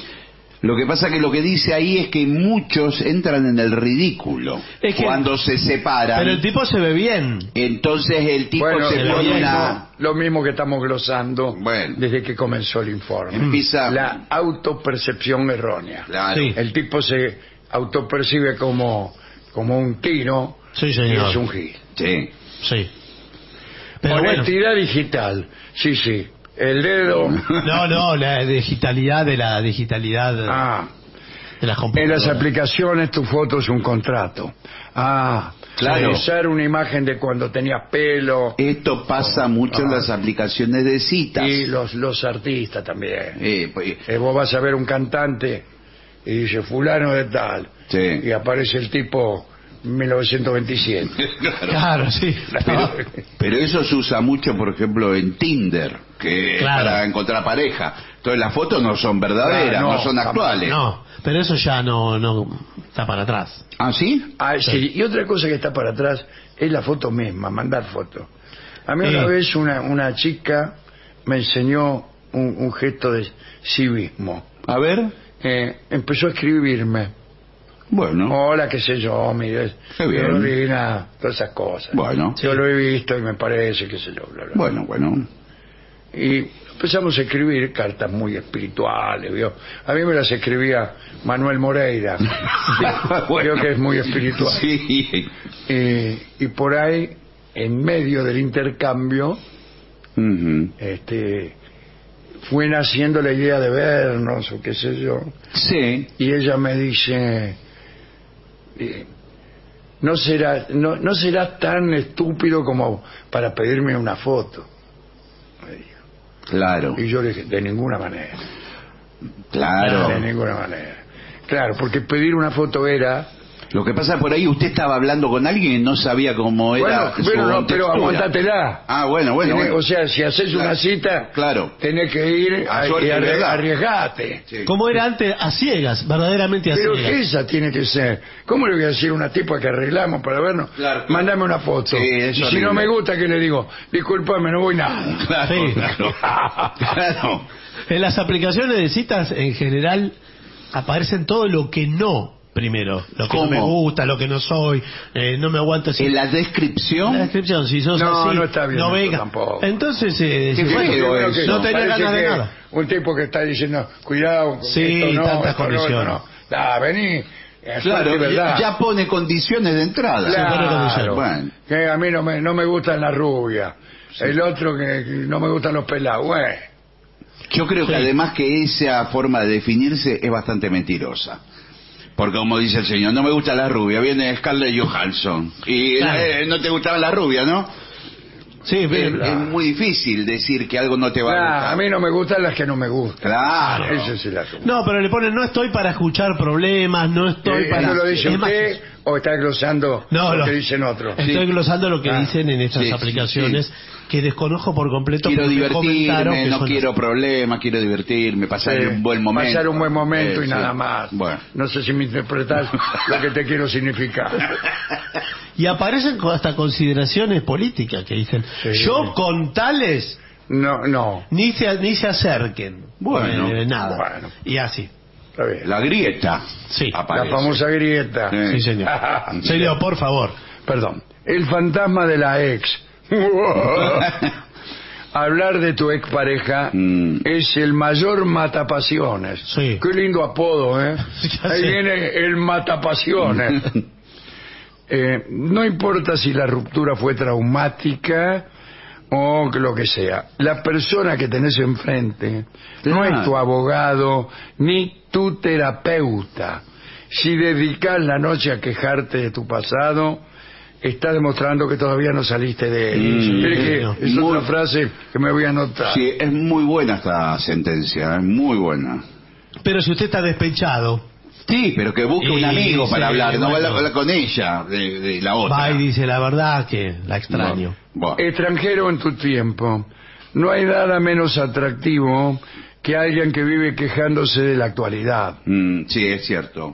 Lo que pasa que lo que dice ahí es que muchos entran en el ridículo Es que- cuando se separan. Pero el tipo se ve bien. Entonces el tipo Bueno, se lo pone mismo, una... lo mismo que estamos glosando Bueno. desde que comenzó el informe. Empieza- La autopercepción errónea. Claro. Sí. El tipo se autopercibe como, como un tiro Sí, y señor. es un gil. Sí. Sí. Pero bueno. Honestidad digital. Sí, sí. El dedo. No, no, la digitalidad de la digitalidad Ah, de las en computadoras. las aplicaciones tu foto es un contrato. Ah, Claro. usar una imagen de cuando tenías pelo. Esto pasa mucho en Ah. las aplicaciones de citas. Y los, los artistas también. Eh, pues, Eh, vos vas a ver un cantante y dice fulano de tal. Sí. Y aparece el tipo mil novecientos veintisiete. Claro, sí. Pero, pero eso se usa mucho, por ejemplo, en Tinder, que Claro. para encontrar pareja. Entonces las fotos no son verdaderas, Ah, no, no, son jamás. actuales. No, pero eso ya no, no está para atrás. ¿Ah, sí? Ah, sí. Y otra cosa que está para atrás es la foto misma, mandar foto. A mí Sí. una vez una, una chica me enseñó un, un gesto de civismo. A ver. Eh, empezó a escribirme. Bueno. Hola, qué sé yo, mire, Qué bien. Carolina, todas esas cosas. Bueno. Yo lo he visto y me parece, qué sé yo, bla, bla. Bueno, bueno. Y empezamos a escribir cartas muy espirituales, ¿vio? A mí me las escribía Manuel Moreira. Creo que es muy espiritual. Sí. Y, y por ahí, en medio del intercambio, Ujú. este, fue naciendo la idea de vernos, o qué sé yo. Sí. Y ella me dice, eh, no será, no, no serás tan estúpido como para pedirme una foto. Me dijo. Claro. Y yo le dije, de ninguna manera. Claro. De ninguna manera. Claro, porque pedir una foto era... Lo que pasa por ahí, usted estaba hablando con alguien y no sabía cómo era. Bueno, su bueno, no, pero textura. aguantátela. Ah, bueno, bueno. Tenés- bueno. O sea, si haces una Claro. cita, Claro. tenés que ir A a, suerte y de arre- verdad. arriesgate. Sí. Como era antes, a ciegas, verdaderamente a Pero ciegas. esa tiene que ser. ¿Cómo le voy a decir a una tipa que arreglamos para vernos? Claro, claro. Mándame una foto. Sí, es y si horrible. no me gusta, ¿qué le digo? Discúlpame, no voy nada. Claro, Sí. claro. Claro. En las aplicaciones de citas, en general, aparecen todo lo que no, primero. Lo que no me ¿Cómo? gusta, lo que no soy, eh, no me aguanto así. En la La descripción. descripción, si sos No, así, no está bien no eso venga. tampoco. Entonces, eh, Qué decís, feo bueno, Creo eso. que no tenía parece ganas de que nada. Un tipo que está diciendo, cuidado, con Sí, esto no, tantas esto no, esto condiciones. no. Da, vení. es Claro, suerte, ¿verdad? ya pone condiciones de entrada. Sí, pone Claro, condiciones. Bueno. que a mí no me, no me gustan las rubias. El otro que, que no me gustan los pelados. Bueno, Yo creo Sí. que además que esa forma de definirse es bastante mentirosa. Porque como dice el señor, no me gusta la rubia, viene Scarlett Johansson. Y Claro. eh, no te gustaba la rubia, ¿no? Sí, Es, pero- es muy difícil decir que algo no te va a Nah, gustar. a mí no me gustan las que no me gustan. Claro. Ese es el asunto. No, pero le ponen, no estoy para escuchar problemas, no estoy Eh, para... ¿Eso lo dice Es más, usted o está glosando No, lo no. que dicen otros? estoy Sí. glosando lo que Ah. dicen en estas Sí, sí, aplicaciones, sí. que desconozco por completo. Quiero pero me comentaron divertirme, que no son quiero así. problemas, quiero divertirme, pasar Sí, un buen momento. Pasar un buen momento Eh, y sí. nada más. Bueno. No sé si me interpretas lo que te quiero significar. Y aparecen co- hasta consideraciones políticas que dicen, Sí. yo con tales No, no. ni se, ni se acerquen. Bueno. Eh, nada. Bueno. Y así. Está bien. La grieta. Sí. aparece. La famosa grieta. Sí. Sí, señor. Señor, por favor. Perdón. El fantasma de la ex. Hablar de tu expareja Mm. es el mayor matapasiones. Sí. Qué lindo apodo, ¿eh? Ya Ahí sé. viene el matapasiones. Eh, no importa si la ruptura fue traumática o lo que sea. La persona que tenés enfrente no Claro. es tu abogado ni tu terapeuta. Si dedicas la noche a quejarte de tu pasado, estás demostrando que todavía no saliste de él. Mm, Mire que no. es Muy- otra frase que me voy a anotar. Sí, es muy buena esta sentencia, es muy buena. Pero si usted está despechado, Sí, pero que busque un Y, amigo sí, para hablar, no bueno. va a hablar con ella, de, de la otra. va y dice la verdad que la extraño. Bueno. Extranjero en tu tiempo. No hay nada menos atractivo que alguien que vive quejándose de la actualidad. Mm, sí, es cierto.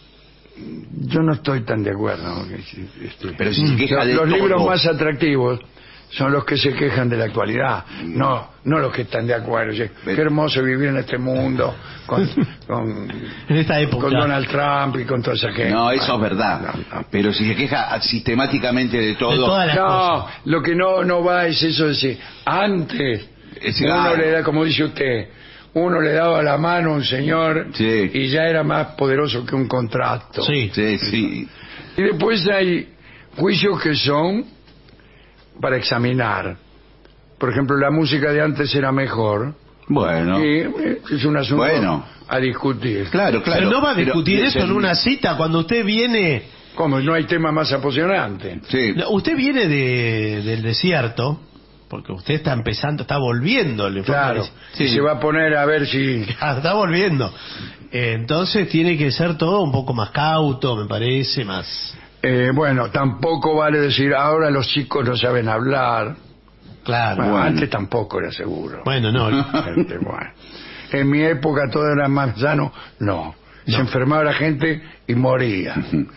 Yo no estoy tan de acuerdo. Este, Pero si se queja los de los todo. libros más atractivos son los que se quejan de la actualidad, no no los que están de acuerdo. Oye, qué hermoso vivir en este mundo con, con, En esta época. con Donald Trump y con toda esa gente. No, eso es verdad. No, no. Pero si se queja sistemáticamente de todo. De todas las No, cosas. lo que no no va es eso de decir, antes Es uno claro. le da, como dice usted, uno le daba la mano a un señor Sí. y ya era más poderoso que un contrato. Sí. Sí, sí. Y después hay juicios que son para examinar. Por ejemplo, la música de antes era mejor. Bueno. Y eh, es un asunto Bueno. a discutir. Claro, claro. Pero no va a Pero- discutir y eso es en el- una cita cuando usted viene. ¿Cómo? No hay tema más apasionante. Sí. No, usted viene de, del desierto, porque usted está empezando, está volviendo. el informe Claro. dice. Y se va a poner a ver si... Ah, está volviendo. Eh, Entonces tiene que ser todo un poco más cauto, me parece, más... Eh, bueno, tampoco vale decir, ahora los chicos no saben hablar. Claro. Bueno, Bueno. antes tampoco era seguro. Bueno, no. Este, bueno. En mi época todo era más sano. No. Se enfermaba la gente y moría.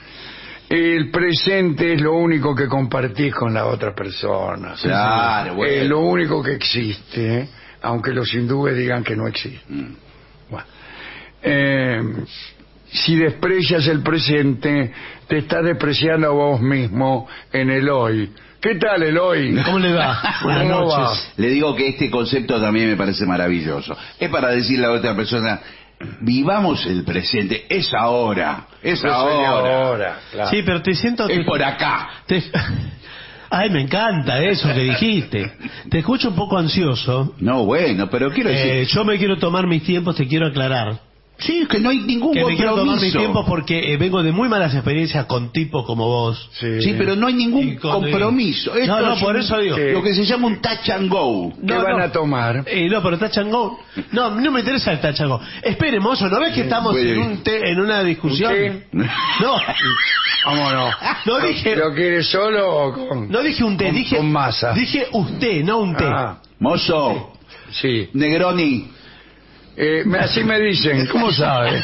El presente es lo único que compartís con la otra persona. Claro, bueno. Es lo único que existe, ¿eh? Aunque los hindúes digan que no existe. Mm. Bueno. Eh, si desprecias el presente, te estás despreciando a vos mismo en el hoy. ¿Qué tal el hoy? ¿Cómo le va? Buenas ¿Cómo va? noches. Le digo que este concepto también me parece maravilloso. Es para decirle a otra persona, vivamos el presente, es ahora, es Yo soy de ahora, ahora, claro. Sí, pero te siento... es te- por acá. te- Ay, me encanta eso que dijiste. Te escucho un poco ansioso. No, bueno, pero quiero decir, Eh, yo me quiero tomar mis tiempos, te quiero aclarar. sí, es que no hay ningún Que me quiero tomar mis compromiso. tiempos porque eh, vengo de muy malas experiencias con tipos como vos. Sí. Sí, pero no hay ningún Y con- compromiso. No, Esto no, es por un- eso digo. Lo que se llama un touch and go. ¿Qué No, van no. a tomar? Eh, no, pero touch and go. No, no me interesa el touch and go. Espere, mozo, ¿no ves que estamos puede. en, un té- en una discusión? ¿Un té? No, Vámonos. No dije- ¿Lo quieres solo o con...? no dije un té, Con- dije... con masa. Dije usted, no un té. Ah, Mozo, sí. Negroni. Eh, me- así me dicen, ¿cómo sabe?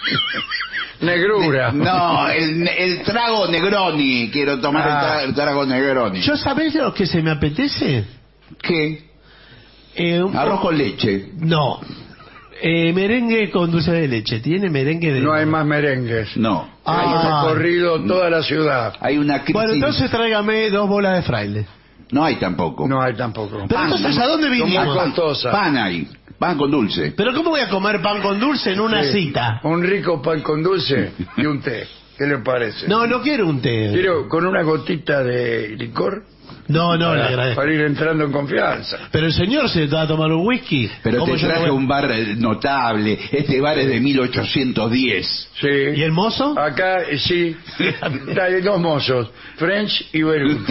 Negrura. No, el, el trago Negroni. Quiero tomar el, Ah. tra- el trago Negroni. ¿Yo sabés lo que se me apetece? ¿Qué? Eh, un- Arroz con leche. No. Eh, merengue con dulce de leche. ¿Tiene merengue de...? No hay más merengues. No. Hay Ah. recorrido toda la ciudad. Hay una crisis. Bueno, entonces tráigame dos bolas de fraile. No hay tampoco. No hay tampoco. Pero entonces, ¿a dónde Son muy vinimos? costosas. Pan hay. Pan con dulce. ¿Pero cómo voy a comer pan con dulce en una Sí. cita? Un rico pan con dulce y un té. ¿Qué le parece? No, no quiero un té. Quiero con una gotita de licor. No, no, le para, agradezco. para ir entrando en confianza. Pero el señor se va a tomar un whisky. Pero ¿Cómo te yo no traje voy- un bar eh, notable. Este bar es de mil ochocientos diez. Sí. ¿Y el mozo? Acá, eh, sí, hay dos mozos, French y Beruti.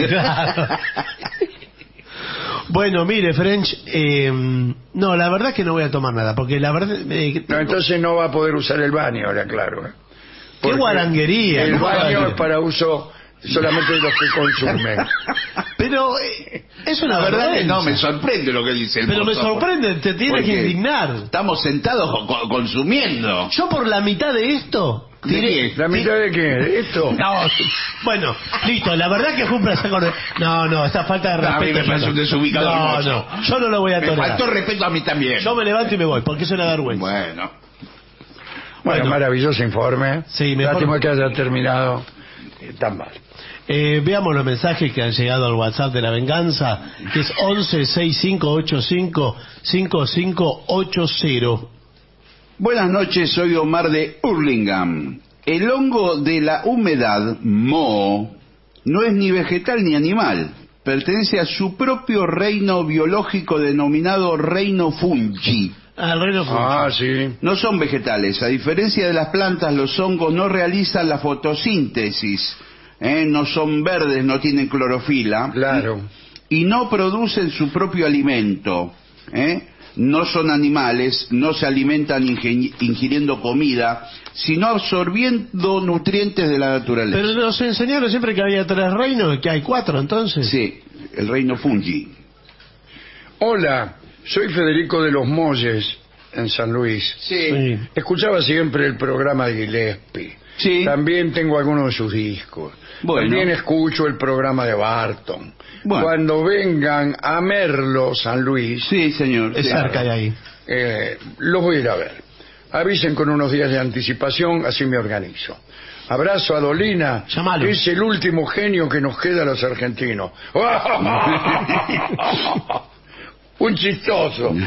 Bueno, mire, French, eh, no, la verdad es que no voy a tomar nada, porque la verdad... eh, No, entonces no va a poder usar el baño, ahora claro. ¿eh? ¡Qué Porque guaranguería! El ¿no? baño es para uso solamente de los que consumen. Pero eh, es una La verdad que vergüenza. no, me sorprende lo que dice el Pero me mozo. sorprende, te tiene Porque que indignar. Estamos sentados co- co- consumiendo. Yo por la mitad de esto... ¿De tiré- qué? ¿La mitad de qué? ¿De esto? No, bueno, listo, la verdad que fue un placer con... No, no, esta falta de No, a mí respeto... me parece yo un desubicado No, hermoso. no, yo no lo voy a Me tolerar. faltó respeto a mí también. Yo me levanto y me voy, porque es una vergüenza. Bueno. Bueno, Bueno. maravilloso informe. Sí, mejor- Lástima que haya terminado eh, tan mal. Eh, veamos los mensajes que han llegado al WhatsApp de La Venganza, que es once sesenta y cinco ochenta y cinco cincuenta y cinco ochenta. Buenas noches, soy Omar de Hurlingham. El hongo de la humedad, moho, no es ni vegetal ni animal. Pertenece a su propio reino biológico denominado reino fungi. Al reino fungi. Ah, sí. No son vegetales. A diferencia de las plantas, los hongos no realizan la fotosíntesis. ¿eh? No son verdes, no tienen clorofila. Claro. Y, y no producen su propio alimento. ¿eh? No son animales, no se alimentan ingen- ingiriendo comida, sino absorbiendo nutrientes de la naturaleza. Pero nos enseñaron siempre que había tres reinos, que hay cuatro entonces. Sí, el reino fungi. Hola, soy Federico de los Molles, en San Luis. Sí. Escuchaba siempre el programa de Gillespie. Sí. También tengo algunos de sus discos. Bueno. También escucho el programa de Barton. Bueno. Cuando vengan a Merlo, San Luis, Sí, señor. Es sí. cerca de ahí. eh, los voy a ir a ver. Avisen con unos días de anticipación, así me organizo. Abrazo a Dolina, Llamalo. que es el último genio que nos queda a los argentinos. Un chistoso.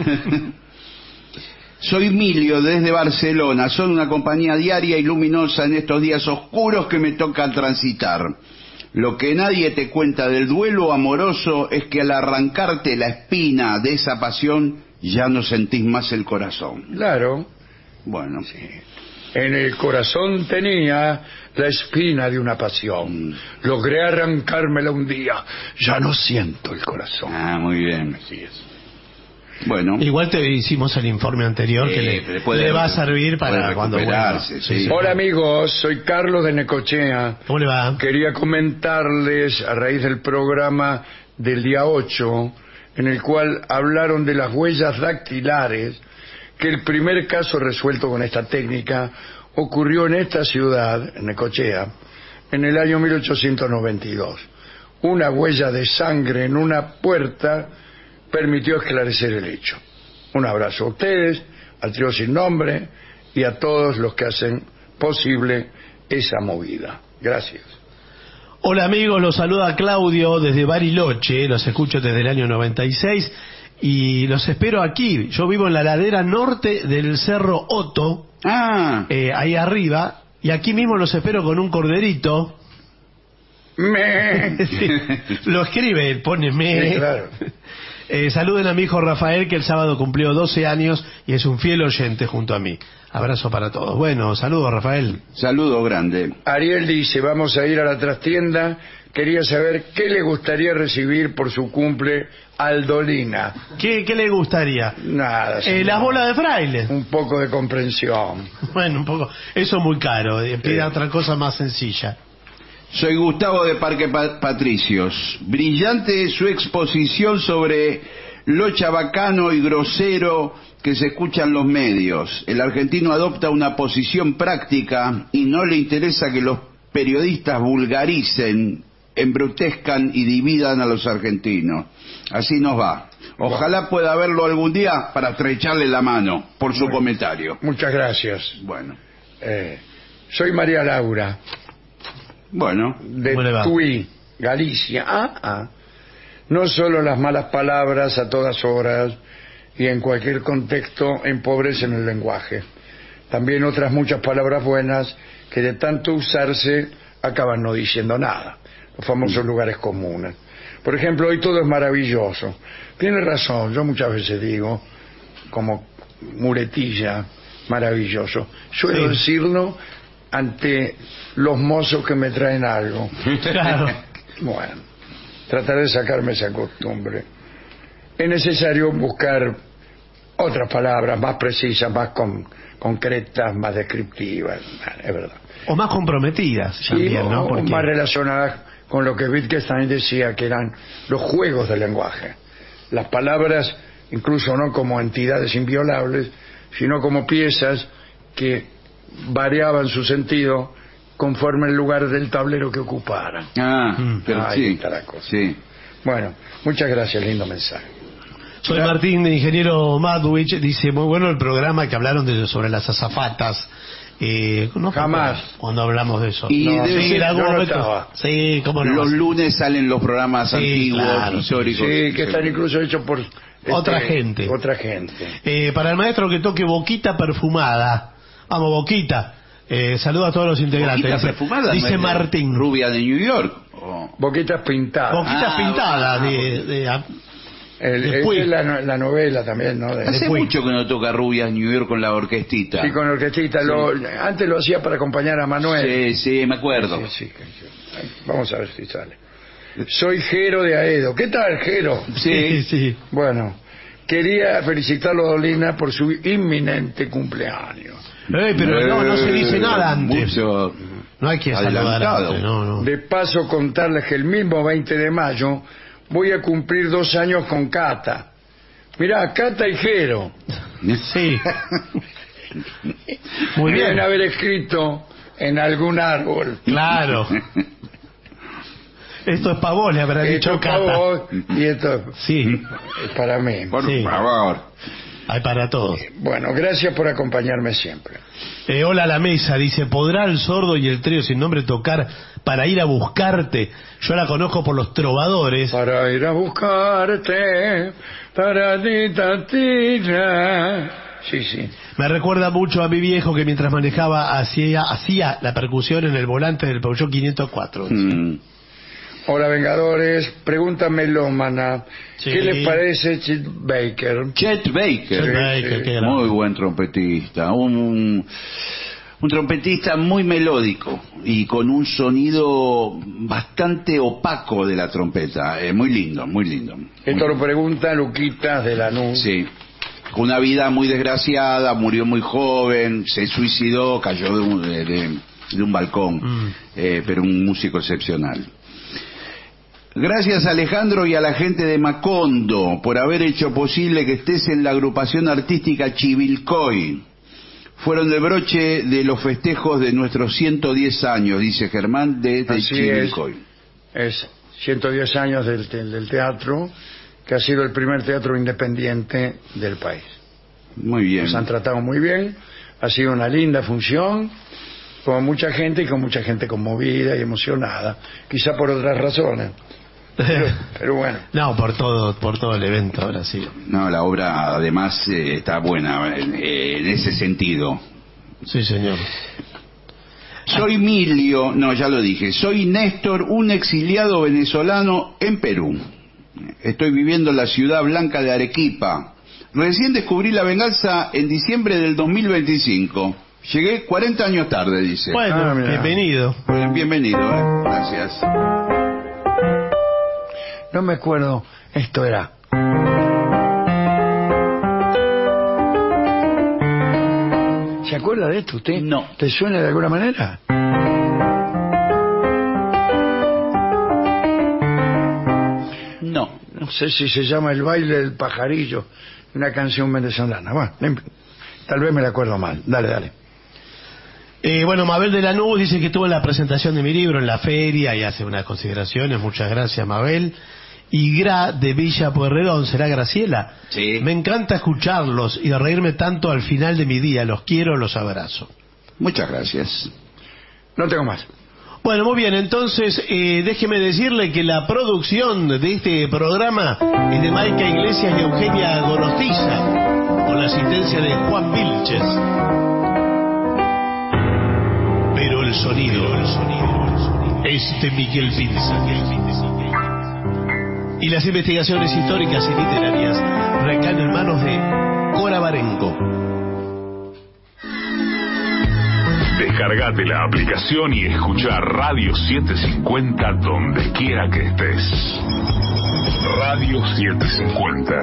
Soy Emilio desde Barcelona. Son una compañía diaria y luminosa en estos días oscuros que me toca transitar. Lo que nadie te cuenta del duelo amoroso es que al arrancarte la espina de esa pasión ya no sentís más el corazón. Claro. Bueno, En el corazón tenía la espina de una pasión. Logré arrancármela un día. Ya no siento el corazón. ah, muy bien. Así es. Bueno, Igual te hicimos el informe anterior Sí, que le, pero puede- le va a servir puede para cuando vuelva. recuperarse, sí. Hola amigos, soy Carlos de Necochea. ¿Cómo le va? Quería comentarles a raíz del programa del día ocho, en el cual hablaron de las huellas dactilares, que el primer caso resuelto con esta técnica ocurrió en esta ciudad, en Necochea, en el año mil ochocientos noventa y dos. Una huella de sangre en una puerta permitió esclarecer el hecho. Un abrazo a ustedes, al trío sin nombre y a todos los que hacen posible esa movida. Gracias. Hola amigos, los saluda Claudio desde Bariloche, los escucho desde el año noventa y seis y los espero aquí. Yo vivo en la ladera norte del Cerro Otto, ah, eh, ahí arriba, y aquí mismo los espero con un corderito. Me. Sí, lo escribe, pone me. Sí, claro. Eh, saluden a mi hijo Rafael, que el sábado cumplió doce años y es un fiel oyente junto a mí. Abrazo para todos. Bueno, saludos Rafael. saludo grande. Ariel dice, vamos a ir a la trastienda. Quería saber qué le gustaría recibir por su cumple al Dolina. ¿Qué, qué le gustaría? Nada. Eh, señor. las bolas de fraile. Un poco de comprensión. Bueno, un poco. Eso es muy caro. eh, Pida Sí. otra cosa más sencilla. Soy Gustavo de Parque Pa- Patricios. Brillante su exposición sobre lo chabacano y grosero que se escucha en los medios. El argentino adopta una posición práctica y no le interesa que los periodistas vulgaricen, embrutezcan y dividan a los argentinos. Así nos va. Ojalá pueda verlo algún día para estrecharle la mano por su comentario. Muchas gracias. Bueno, Eh, soy María Laura, bueno. de ¿Cómo le va? Tui, Galicia. Ah, ah. No solo las malas palabras a todas horas y en cualquier contexto empobrecen el lenguaje. También otras muchas palabras buenas que de tanto usarse acaban no diciendo nada. Los famosos lugares comunes. Por ejemplo, hoy todo es maravilloso. Tiene razón, yo muchas veces digo, como muletilla, maravilloso. Suelo Sí. decirlo ante los mozos que me traen algo. Claro. Bueno, trataré de sacarme esa costumbre. Es necesario buscar otras palabras más precisas, más con- concretas, más descriptivas. Es verdad. O más comprometidas Sí, también, o, ¿no? o Porque- más relacionadas con lo que Wittgenstein decía que eran los juegos del lenguaje. Las palabras, incluso no como entidades inviolables, sino como piezas que variaban su sentido conforme el lugar del tablero que ocuparan. Ah, Mm. pero Ahí sí. está la cosa. Sí. Bueno, muchas gracias, lindo mensaje. Soy Martín, de ingeniero Madwich. Dice, muy bueno el programa que hablaron de, sobre las azafatas. Eh, no fue Jamás. Cuando hablamos de eso. Y No, debe sí, ser- en algún yo no momento. estaba. Sí, cómo no. Los lunes salen los programas Sí, antiguos, claro, históricos. Sí, que están incluso hechos por... este, Otra gente. Otra gente. Eh, para el maestro que toque Boquita Perfumada. Vamos, Boquita. Eh, saluda a todos los integrantes. Boquita Dice, perfumada, dice ¿no? Martín. Rubia de New York. Oh. Boquitas pintadas. Boquitas Ah, pintadas. ah, de, de- a- El- de esta Puig. es la, no- la novela también, ¿no? De- Hace Puig. mucho que no toca Rubias New York con la orquestita. Sí, con orquestita. Lo, antes lo hacía para acompañar a Manuel. Sí, sí, me acuerdo. Sí, sí, sí. Vamos a ver si sale. Soy Jero de Aedo. ¿Qué tal, Jero? Sí, sí. Bueno, quería felicitarlo a Dolina por su inminente cumpleaños. Eh, pero no, no se dice nada antes. Mucho No hay que saludar adelantado. antes, no, no. De paso, contarles que el mismo veinte de mayo voy a cumplir dos años con Cata. Mirá, Cata y Jero. Sí. Muy bien. Deben haber escrito en algún árbol. Claro. Esto es para vos, le habrá Esto dicho es para Cata. vos y esto Sí, es para mí. Por Sí. favor. hay para todos. Bueno, gracias por acompañarme siempre. Eh, hola a la mesa, dice, ¿podrá el sordo y el trío sin nombre tocar para ir a buscarte? Yo la conozco por los trovadores. Para ir a buscarte, para ti, ta, ti, ra. Sí, sí. Me recuerda mucho a mi viejo que mientras manejaba hacía, hacía la percusión en el volante del Peugeot quinientos cuatro. Mm. Hola, Vengadores. Pregunta melómana. Sí. ¿Qué les parece Chet Baker? Chet Baker. Chet Baker, qué grande. Muy buen trompetista. Un, un trompetista muy melódico y con un sonido bastante opaco de la trompeta. Eh, muy lindo, muy lindo. Esto lo pregunta Luquitas de Lanús. Sí. Una vida muy desgraciada, murió muy joven, se suicidó, cayó de un, de, de- de un balcón, Mm. eh, pero un músico excepcional. Gracias Alejandro y a la gente de Macondo por haber hecho posible que estés en la agrupación artística Chivilcoy. Fueron el broche de los festejos de nuestros ciento diez años, dice Germán, desde Así Chivilcoy. es. Es ciento diez años del, te- del teatro, que ha sido el primer teatro independiente del país. Muy bien. Nos han tratado muy bien, ha sido una linda función, con mucha gente y con mucha gente conmovida y emocionada, quizá por otras razones, pero, pero bueno. No, por todo, por todo el evento ahora sí. No, la obra además eh, está buena en, en ese sentido. Sí, señor. Soy Milio, no, ya lo dije, soy Néstor, un exiliado venezolano en Perú. Estoy viviendo en la ciudad blanca de Arequipa. Recién descubrí La Venganza en diciembre del dos mil veinticinco. Llegué cuarenta años tarde, dice. Bueno, Ah, mira. bienvenido. Bueno, bienvenido, eh. Gracias. No me acuerdo, esto era. ¿Se acuerda de esto usted? No. ¿Te suena de alguna manera? No. No sé si se llama El baile del pajarillo, una canción venezolana. Bueno, no imp- tal vez me la acuerdo mal. Dale, dale. Eh, bueno, Mabel de Lanús dice que estuvo en la presentación de mi libro en la feria y hace unas consideraciones. Muchas gracias, Mabel. Y Gra de Villa Pueyrredón, ¿será Graciela? Sí. Me encanta escucharlos y reírme tanto al final de mi día. Los quiero, los abrazo. Muchas gracias. No tengo más. Bueno, muy bien, entonces eh, déjeme decirle que la producción de este programa es de Maica Iglesias y Eugenia Gorostiza, con la asistencia de Juan Vilches. Pero el sonido, el sonido, el sonido es de Miguel Pinza. Y las investigaciones históricas y literarias recaen en manos de Cora Barenco. Descargate la aplicación y escuchá Radio setecientos cincuenta donde quiera que estés. Radio setecientos cincuenta.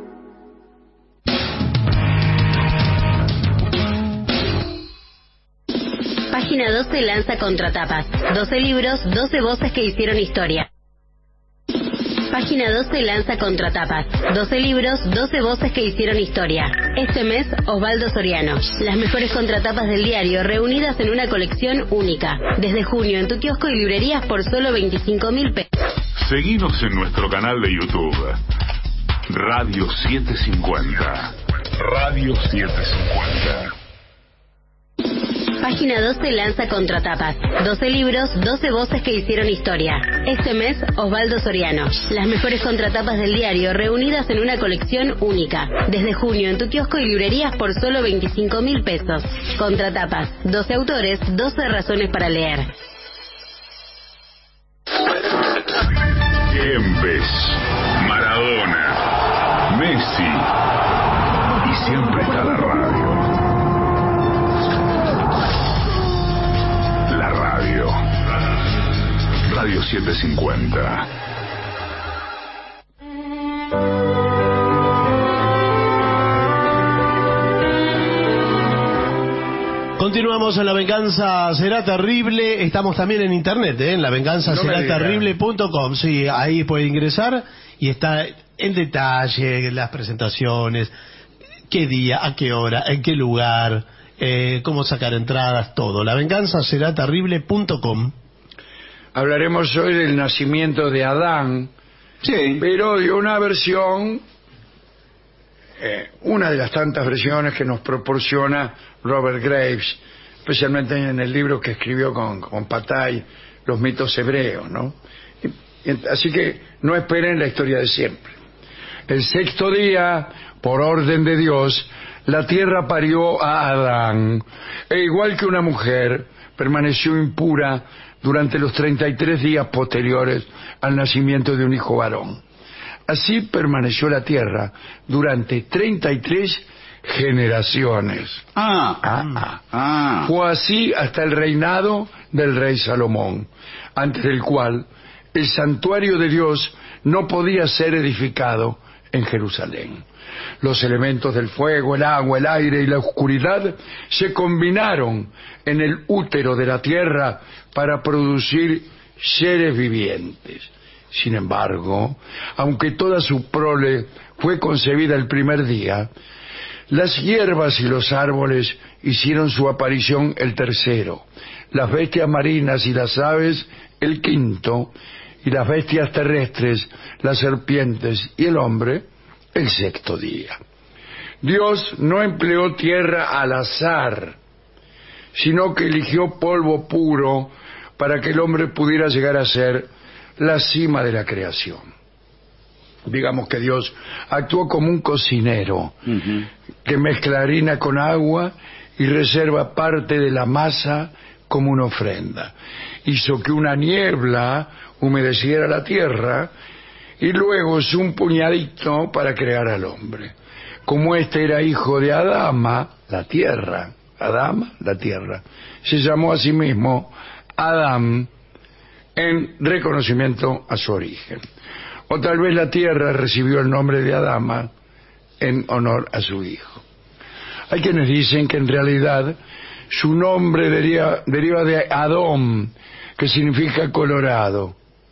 Página doce lanza Contratapas. doce libros, doce voces que hicieron historia. Página doce lanza Contratapas. doce libros, doce voces que hicieron historia. Este mes, Osvaldo Soriano. Las mejores contratapas del diario reunidas en una colección única. Desde junio en tu kiosco y librerías por solo veinticinco mil pesos. Seguinos en nuestro canal de YouTube. Radio setecientos cincuenta. Radio setecientos cincuenta. Página doce lanza Contratapas. doce libros, doce voces que hicieron historia. Este mes, Osvaldo Soriano. Las mejores contratapas del diario reunidas en una colección única. Desde junio en tu kiosco y librerías por solo veinticinco mil pesos. Contratapas. doce autores, doce razones para leer. Kempes, Maradona, Messi. Y siempre está la radio. La radio. Radio setecientos cincuenta. Continuamos en La Venganza Será Terrible. Estamos también en internet, ¿eh? en la venganza será terrible punto com. Sí, ahí puede ingresar y está en detalle las presentaciones, qué día, a qué hora, en qué lugar, eh, cómo sacar entradas, todo. la venganza será terrible punto com. Hablaremos hoy del nacimiento de Adán, Sí. pero de una versión, eh, una de las tantas versiones que nos proporciona Robert Graves, especialmente en el libro que escribió con, con Patay, Los mitos hebreos, ¿no? Y, y, así que no esperen la historia de siempre. El sexto día, por orden de Dios, la tierra parió a Adán, e igual que una mujer, permaneció impura durante los treinta y tres días posteriores al nacimiento de un hijo varón. Así permaneció la tierra durante treinta y tres generaciones. Ah, Ah, ah. ah. Fue así hasta el reinado del rey Salomón, antes del cual el santuario de Dios no podía ser edificado en Jerusalén. Los elementos del fuego, el agua, el aire y la oscuridad se combinaron en el útero de la tierra para producir seres vivientes. Sin embargo, aunque toda su prole fue concebida el primer día, las hierbas y los árboles hicieron su aparición el tercero, las bestias marinas y las aves el quinto, y las bestias terrestres, las serpientes y el hombre el sexto día. Dios no empleó tierra al azar, sino que eligió polvo puro para que el hombre pudiera llegar a ser la cima de la creación. Digamos que Dios actuó como un cocinero uh-huh. que mezcla harina con agua y reserva parte de la masa como una ofrenda. Hizo que una niebla humedeciera la tierra y luego es un puñadito para crear al hombre. Como este era hijo de Adama, la tierra, Adama, la tierra, se llamó a sí mismo Adán en reconocimiento a su origen. O tal vez la tierra recibió el nombre de Adama en honor a su hijo. Hay quienes dicen que en realidad su nombre deriva, deriva de Adón, que significa colorado,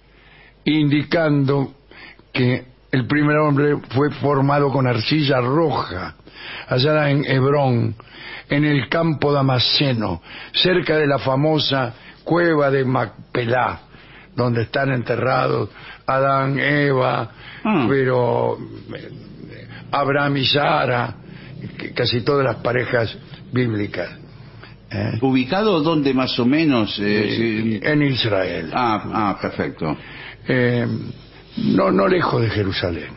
indicando que el primer hombre fue formado con arcilla roja, allá en Hebrón, en el campo damasceno, cerca de la famosa cueva de Macpelá, donde están enterrados Adán, Eva, hmm. pero Abraham y Sara, casi todas las parejas bíblicas. ¿Eh? ¿Ubicado dónde más o menos? Eh, sí, en Israel. Ah, ah perfecto. Eh, no, no lejos de Jerusalén.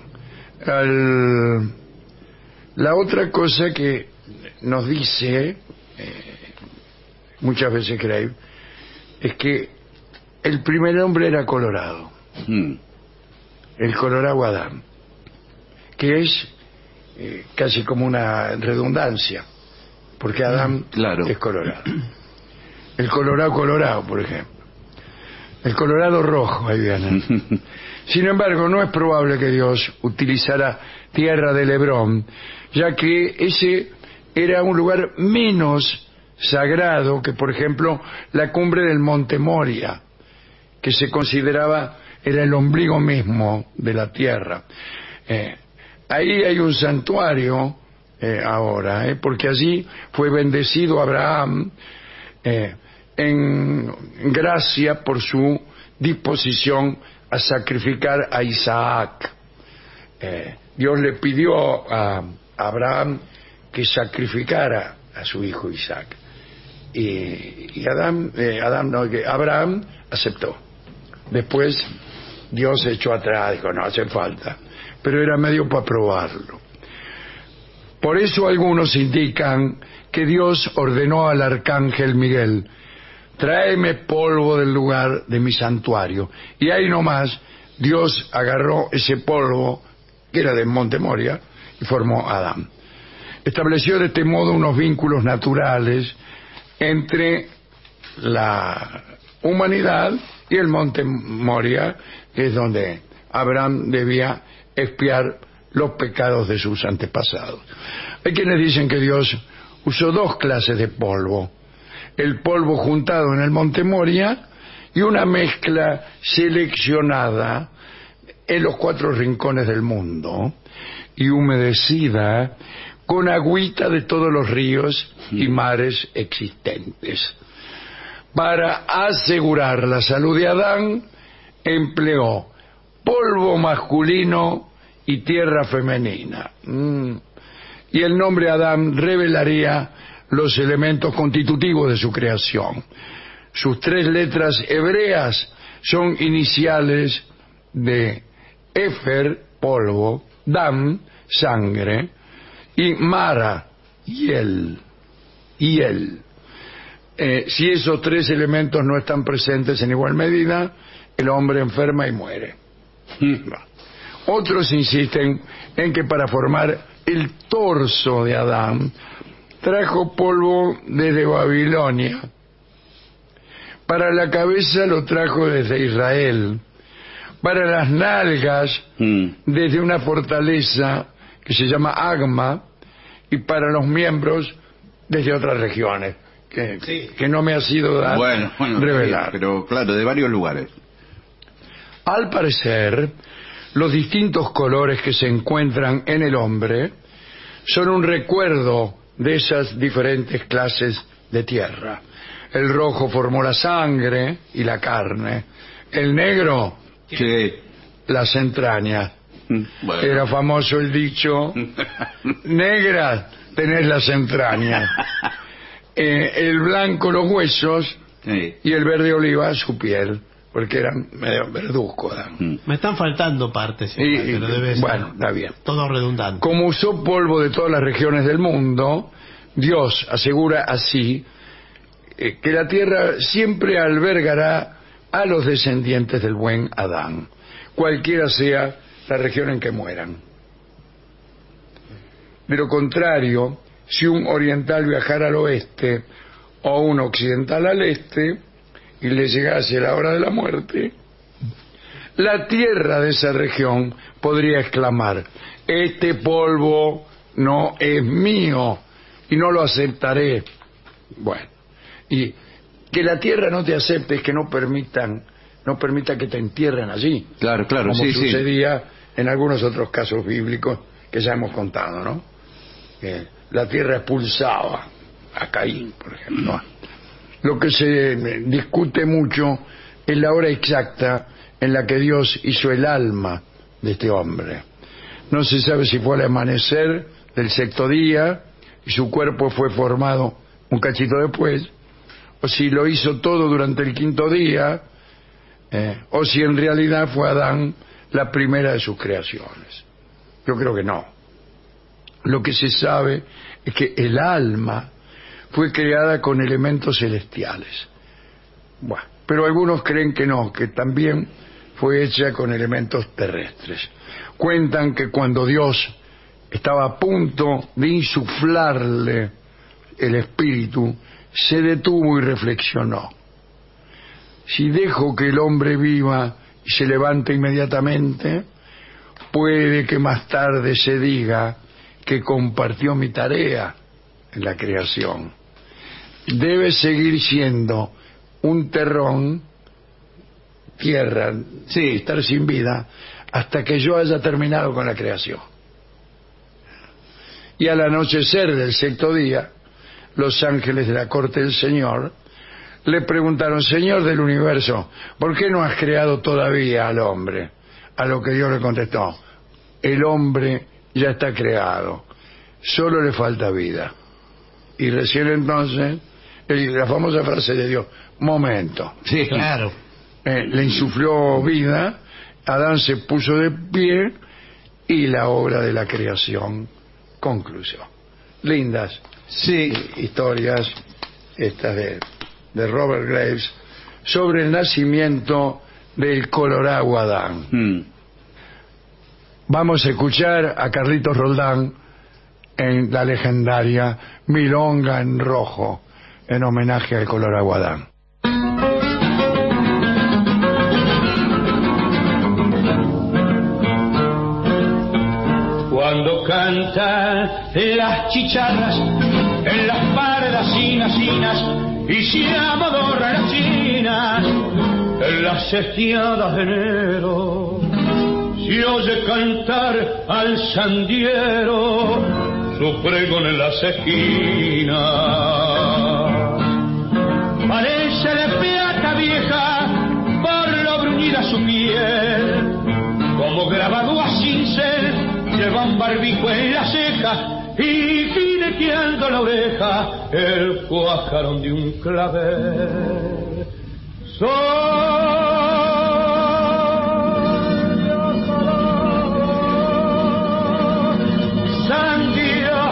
Al, la otra cosa que nos dice eh, muchas veces Crave es que el primer hombre era colorado. Hmm. el colorado Adán, que es eh, casi como una redundancia, porque Adán claro. es colorado. El colorado colorado, por ejemplo. El colorado rojo, ahí viene. Sin embargo, no es probable que Dios utilizara tierra del Hebrón, ya que ese era un lugar menos sagrado que, por ejemplo, la cumbre del Monte Moria, que se consideraba era el ombligo mismo de la tierra. Eh, ahí hay un santuario eh, ahora, eh, porque allí fue bendecido Abraham eh, en gracia por su disposición a sacrificar a Isaac. Eh, Dios le pidió a Abraham que sacrificara a su hijo Isaac. Y, y Adán, eh, Adán no, que Abraham aceptó. Después Dios se echó atrás, dijo no hace falta, pero era medio para probarlo. Por eso algunos indican que Dios ordenó al arcángel Miguel: tráeme polvo del lugar de mi santuario. Y ahí nomás Dios agarró ese polvo que era del Monte Moria y formó a Adán. Estableció de este modo unos vínculos naturales entre la humanidad y el Monte Moria, que es donde Abraham debía expiar los pecados de sus antepasados. Hay quienes dicen que Dios usó dos clases de polvo: el polvo juntado en el Monte Moria y una mezcla seleccionada en los cuatro rincones del mundo y humedecida con agüita de todos los ríos y mares existentes. Para asegurar la salud de Adán, empleó polvo masculino y tierra femenina. Mm. Y el nombre Adán revelaría los elementos constitutivos de su creación. Sus tres letras hebreas son iniciales de Efer, polvo, Dam, sangre, y Mara, hiel, hiel. Eh, si esos tres elementos no están presentes en igual medida, el hombre enferma y muere. Otros insisten en que para formar el torso de Adán trajo polvo desde Babilonia. Para la cabeza lo trajo desde Israel. Para las nalgas mm. desde una fortaleza que se llama Agma, y para los miembros desde otras regiones que, sí. que no me ha sido dado bueno, bueno, revelar. Pero claro, de varios lugares. Al parecer, los distintos colores que se encuentran en el hombre son un recuerdo de esas diferentes clases de tierra. El rojo formó la sangre y la carne. El negro, sí. las entrañas. Bueno. Era famoso el dicho: negra tenés las entrañas. Eh, el blanco los huesos, sí. Y el verde oliva su piel, porque eran medio verduzcos. ¿no? Me están faltando partes, sí, y, pero debe ser bueno, está bien. Todo redundante. Como usó polvo de todas las regiones del mundo, Dios asegura así eh, que la tierra siempre albergará a los descendientes del buen Adán, cualquiera sea la región en que mueran. De lo contrario, si un oriental viajara al oeste o un occidental al este y le llegase la hora de la muerte, la tierra de esa región podría exclamar: este polvo no es mío y no lo aceptaré. Bueno, y que la tierra no te acepte es que no permitan no permita que te entierren allí. Claro, claro, como sí, sucedía sí. en algunos otros casos bíblicos que ya hemos contado, ¿no? Que la tierra expulsaba a Caín, por ejemplo. Lo que se discute mucho es la hora exacta en la que Dios hizo el alma de este hombre. No se sabe si fue al amanecer del sexto día y su cuerpo fue formado un cachito después, o si lo hizo todo durante el quinto día, eh, o si en realidad fue Adán la primera de sus creaciones. Yo creo que no. Lo que se sabe es que el alma fue creada con elementos celestiales. Bueno, pero algunos creen que no, que también fue hecha con elementos terrestres. Cuentan que cuando Dios estaba a punto de insuflarle el espíritu, se detuvo y reflexionó. Si dejo que el hombre viva y se levante inmediatamente, puede que más tarde se diga que compartió mi tarea en la creación. Debe seguir siendo un terrón, tierra, sí, estar sin vida, hasta que yo haya terminado con la creación. Y al anochecer del sexto día, los ángeles de la corte del Señor le preguntaron: Señor del universo, ¿por qué no has creado todavía al hombre? A lo que Dios le contestó: el hombre ya está creado, solo le falta vida. Y recién entonces, la famosa frase de Dios: momento. Sí, claro. Eh, le insufló vida, Adán se puso de pie y la obra de la creación concluyó. Lindas sí. historias estas de, de Robert Graves sobre el nacimiento del Colorado Adán. Mm. Vamos a escuchar a Carlitos Roldán en la legendaria Milonga en Rojo, en homenaje al Colorado Adán. Cuando cantan las chicharras en las pardas sinasinas y se amodorran las chinas en las estiadas de enero, se oye cantar al sandiero su pregón en las esquinas. Parece de plata vieja por lo bruñida su piel, como grabado a cincel. Lleva un barbijo en la ceja y jineteando la oreja el cuajarón de un clavel. Soy sandía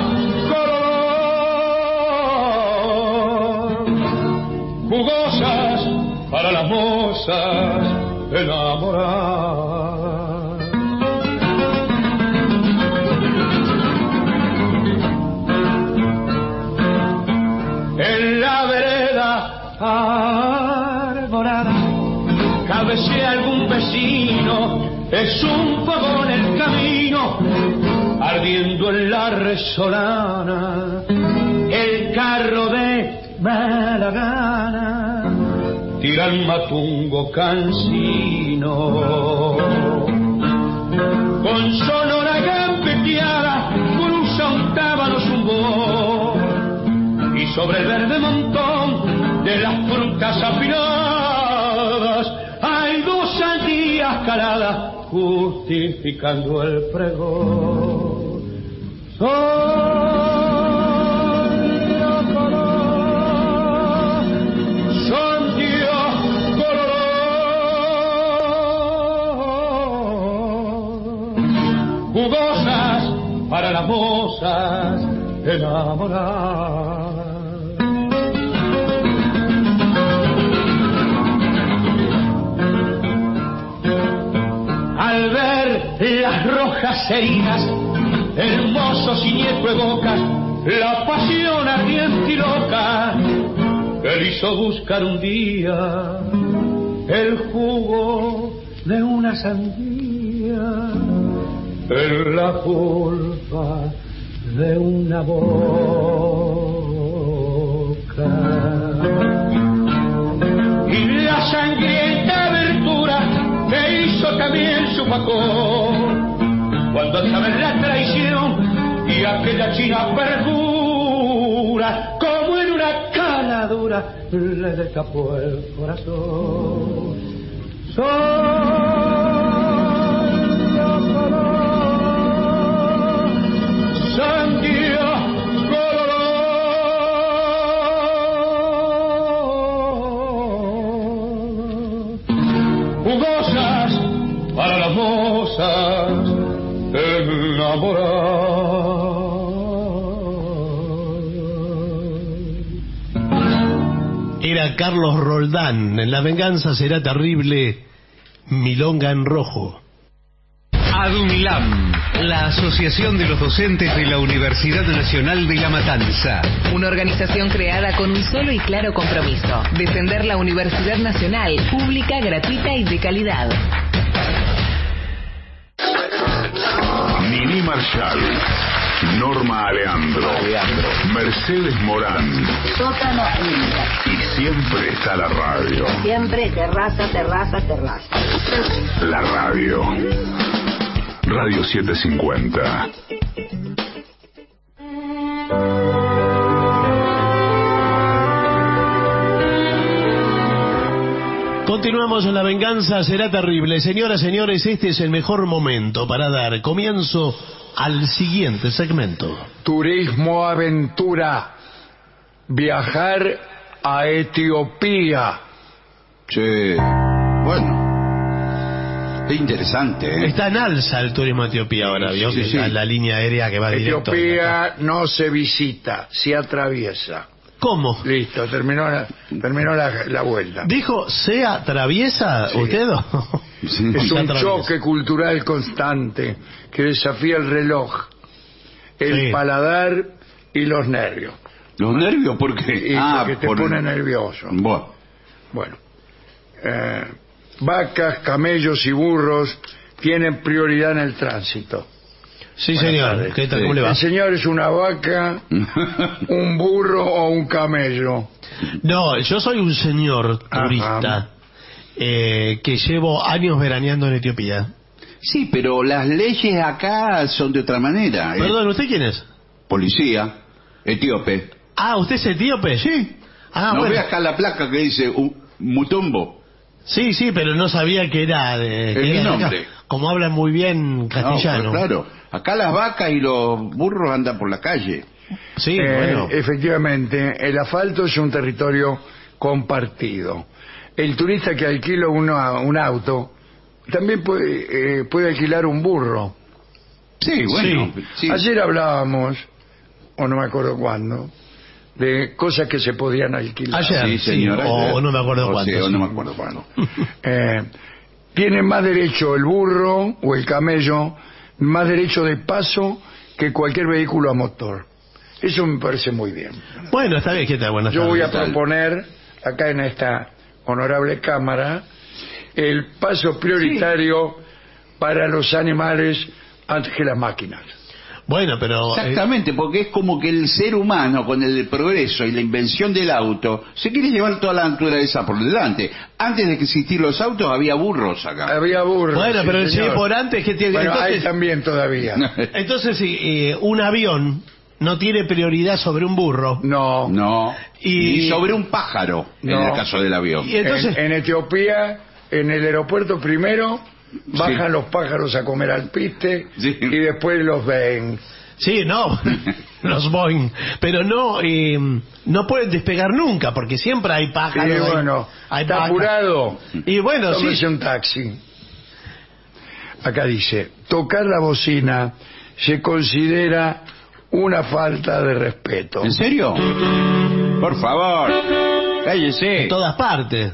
color, jugosas para las mozas enamoradas. Arbolada cabecea algún vecino, es un fogón el camino, ardiendo en la resolana, el carro de mala gana, tira el matungo cansino. Con sonora gambeteada cruza un tábano zumbón, y sobre el verde montón de las frutas afiladas hay dos sandías caladas justificando el pregón. Soy la color, son Dios color, jugosas para las mozas enamoradas. Al ver las rojas heridas, hermoso ciñeto evoca la pasión ardiente y loca que le hizo buscar un día el jugo de una sandía en la pulpa de una boca. Y la sangrienta abertura que hizo también su facón cuando saben la traición y aquella china perjura como en una caladura le destapó el corazón. Soy la color, sandía color, jugosas para las mozas enamoradas. Era Carlos Roldán, en La venganza será terrible, Milonga en Rojo. ADUNLAM, la Asociación de los Docentes de la Universidad Nacional de La Matanza. Una organización creada con un solo y claro compromiso: defender la Universidad Nacional, pública, gratuita y de calidad. Nini Marshall, Norma Aleandro, Mercedes Morán. Sótano Y siempre está la radio. Siempre terraza, terraza, terraza. La radio. Radio setecientos cincuenta. Continuamos en La Venganza Será Terrible. Señoras, señores, este es el mejor momento para dar comienzo al siguiente segmento. Turismo aventura. Viajar a Etiopía. Sí, bueno. Es interesante, ¿eh? Está en alza el turismo a Etiopía ahora, ¿vio? Sí, que sí. está la línea aérea que va directo. Etiopía no se visita, se atraviesa. ¿Cómo? Listo, terminó la, terminó la, la vuelta. ¿Dijo se atraviesa Sí. usted? Sí. Es Se un atraviesa. choque cultural constante que desafía el reloj, el Sí. paladar y los nervios. ¿Los nervios por qué? Y ah, porque te por... pone nervioso. Bueno. Bueno, eh, vacas, camellos y burros tienen prioridad en el tránsito. Sí, Buenas señor. tardes. ¿Qué tal? ¿Cómo le va? El señor es una vaca, un burro o un camello. No, yo soy un señor Ajá. turista eh, que llevo años veraneando en Etiopía. Sí, pero las leyes acá son de otra manera. ¿eh? Perdón, ¿usted quién es? Policía, etíope. Ah, ¿usted es etíope? Sí. Ah, ¿No bueno. ve acá la placa que dice uh, Mutombo? Sí, sí, pero no sabía que era de... Es que mi era de acá. nombre. Como hablan muy bien No, castellano. pues claro. Acá las vacas y los burros andan por la calle. Sí, Eh, bueno. Efectivamente, el asfalto es un territorio compartido. El turista que alquila uno- un auto también puede, eh, puede alquilar un burro. Sí, bueno. Sí. Ayer hablábamos, o no me acuerdo cuándo, de cosas que se podían alquilar. Ayer, Sí, sí, señora. o no me acuerdo O cuánto. sí, o sí. no me acuerdo cuándo. Eh, tiene más derecho el burro o el camello, más derecho de paso que cualquier vehículo a motor. Eso me parece muy bien. Bueno, está bien, ¿qué tal? Buenas Yo voy a tardes. proponer, acá en esta honorable Cámara, el paso prioritario para los animales antes que las máquinas. Bueno, pero... eh, Exactamente, porque es como que el ser humano, con el progreso y la invención del auto, se quiere llevar toda la naturaleza por delante. Antes de que existir los autos, había burros acá. Había burros. Bueno, sí, pero si señor. por antes que tiene... Bueno, entonces, hay también todavía. entonces si eh, un avión no tiene prioridad sobre un burro... No. No. Y- Ni sobre un pájaro, No. en el caso del avión. Y entonces... En, en Etiopía, en el aeropuerto primero, bajan Sí. los pájaros a comer al piste Sí. y después los ven. Sí, no, los Boeing, pero no eh, no pueden despegar nunca porque siempre hay pájaros. Y hay- bueno, hay está vacas. apurado. Y bueno, Tómese sí. un taxi. Acá dice, tocar la bocina se considera una falta de respeto. ¿En serio? Por favor, cállese. En todas partes.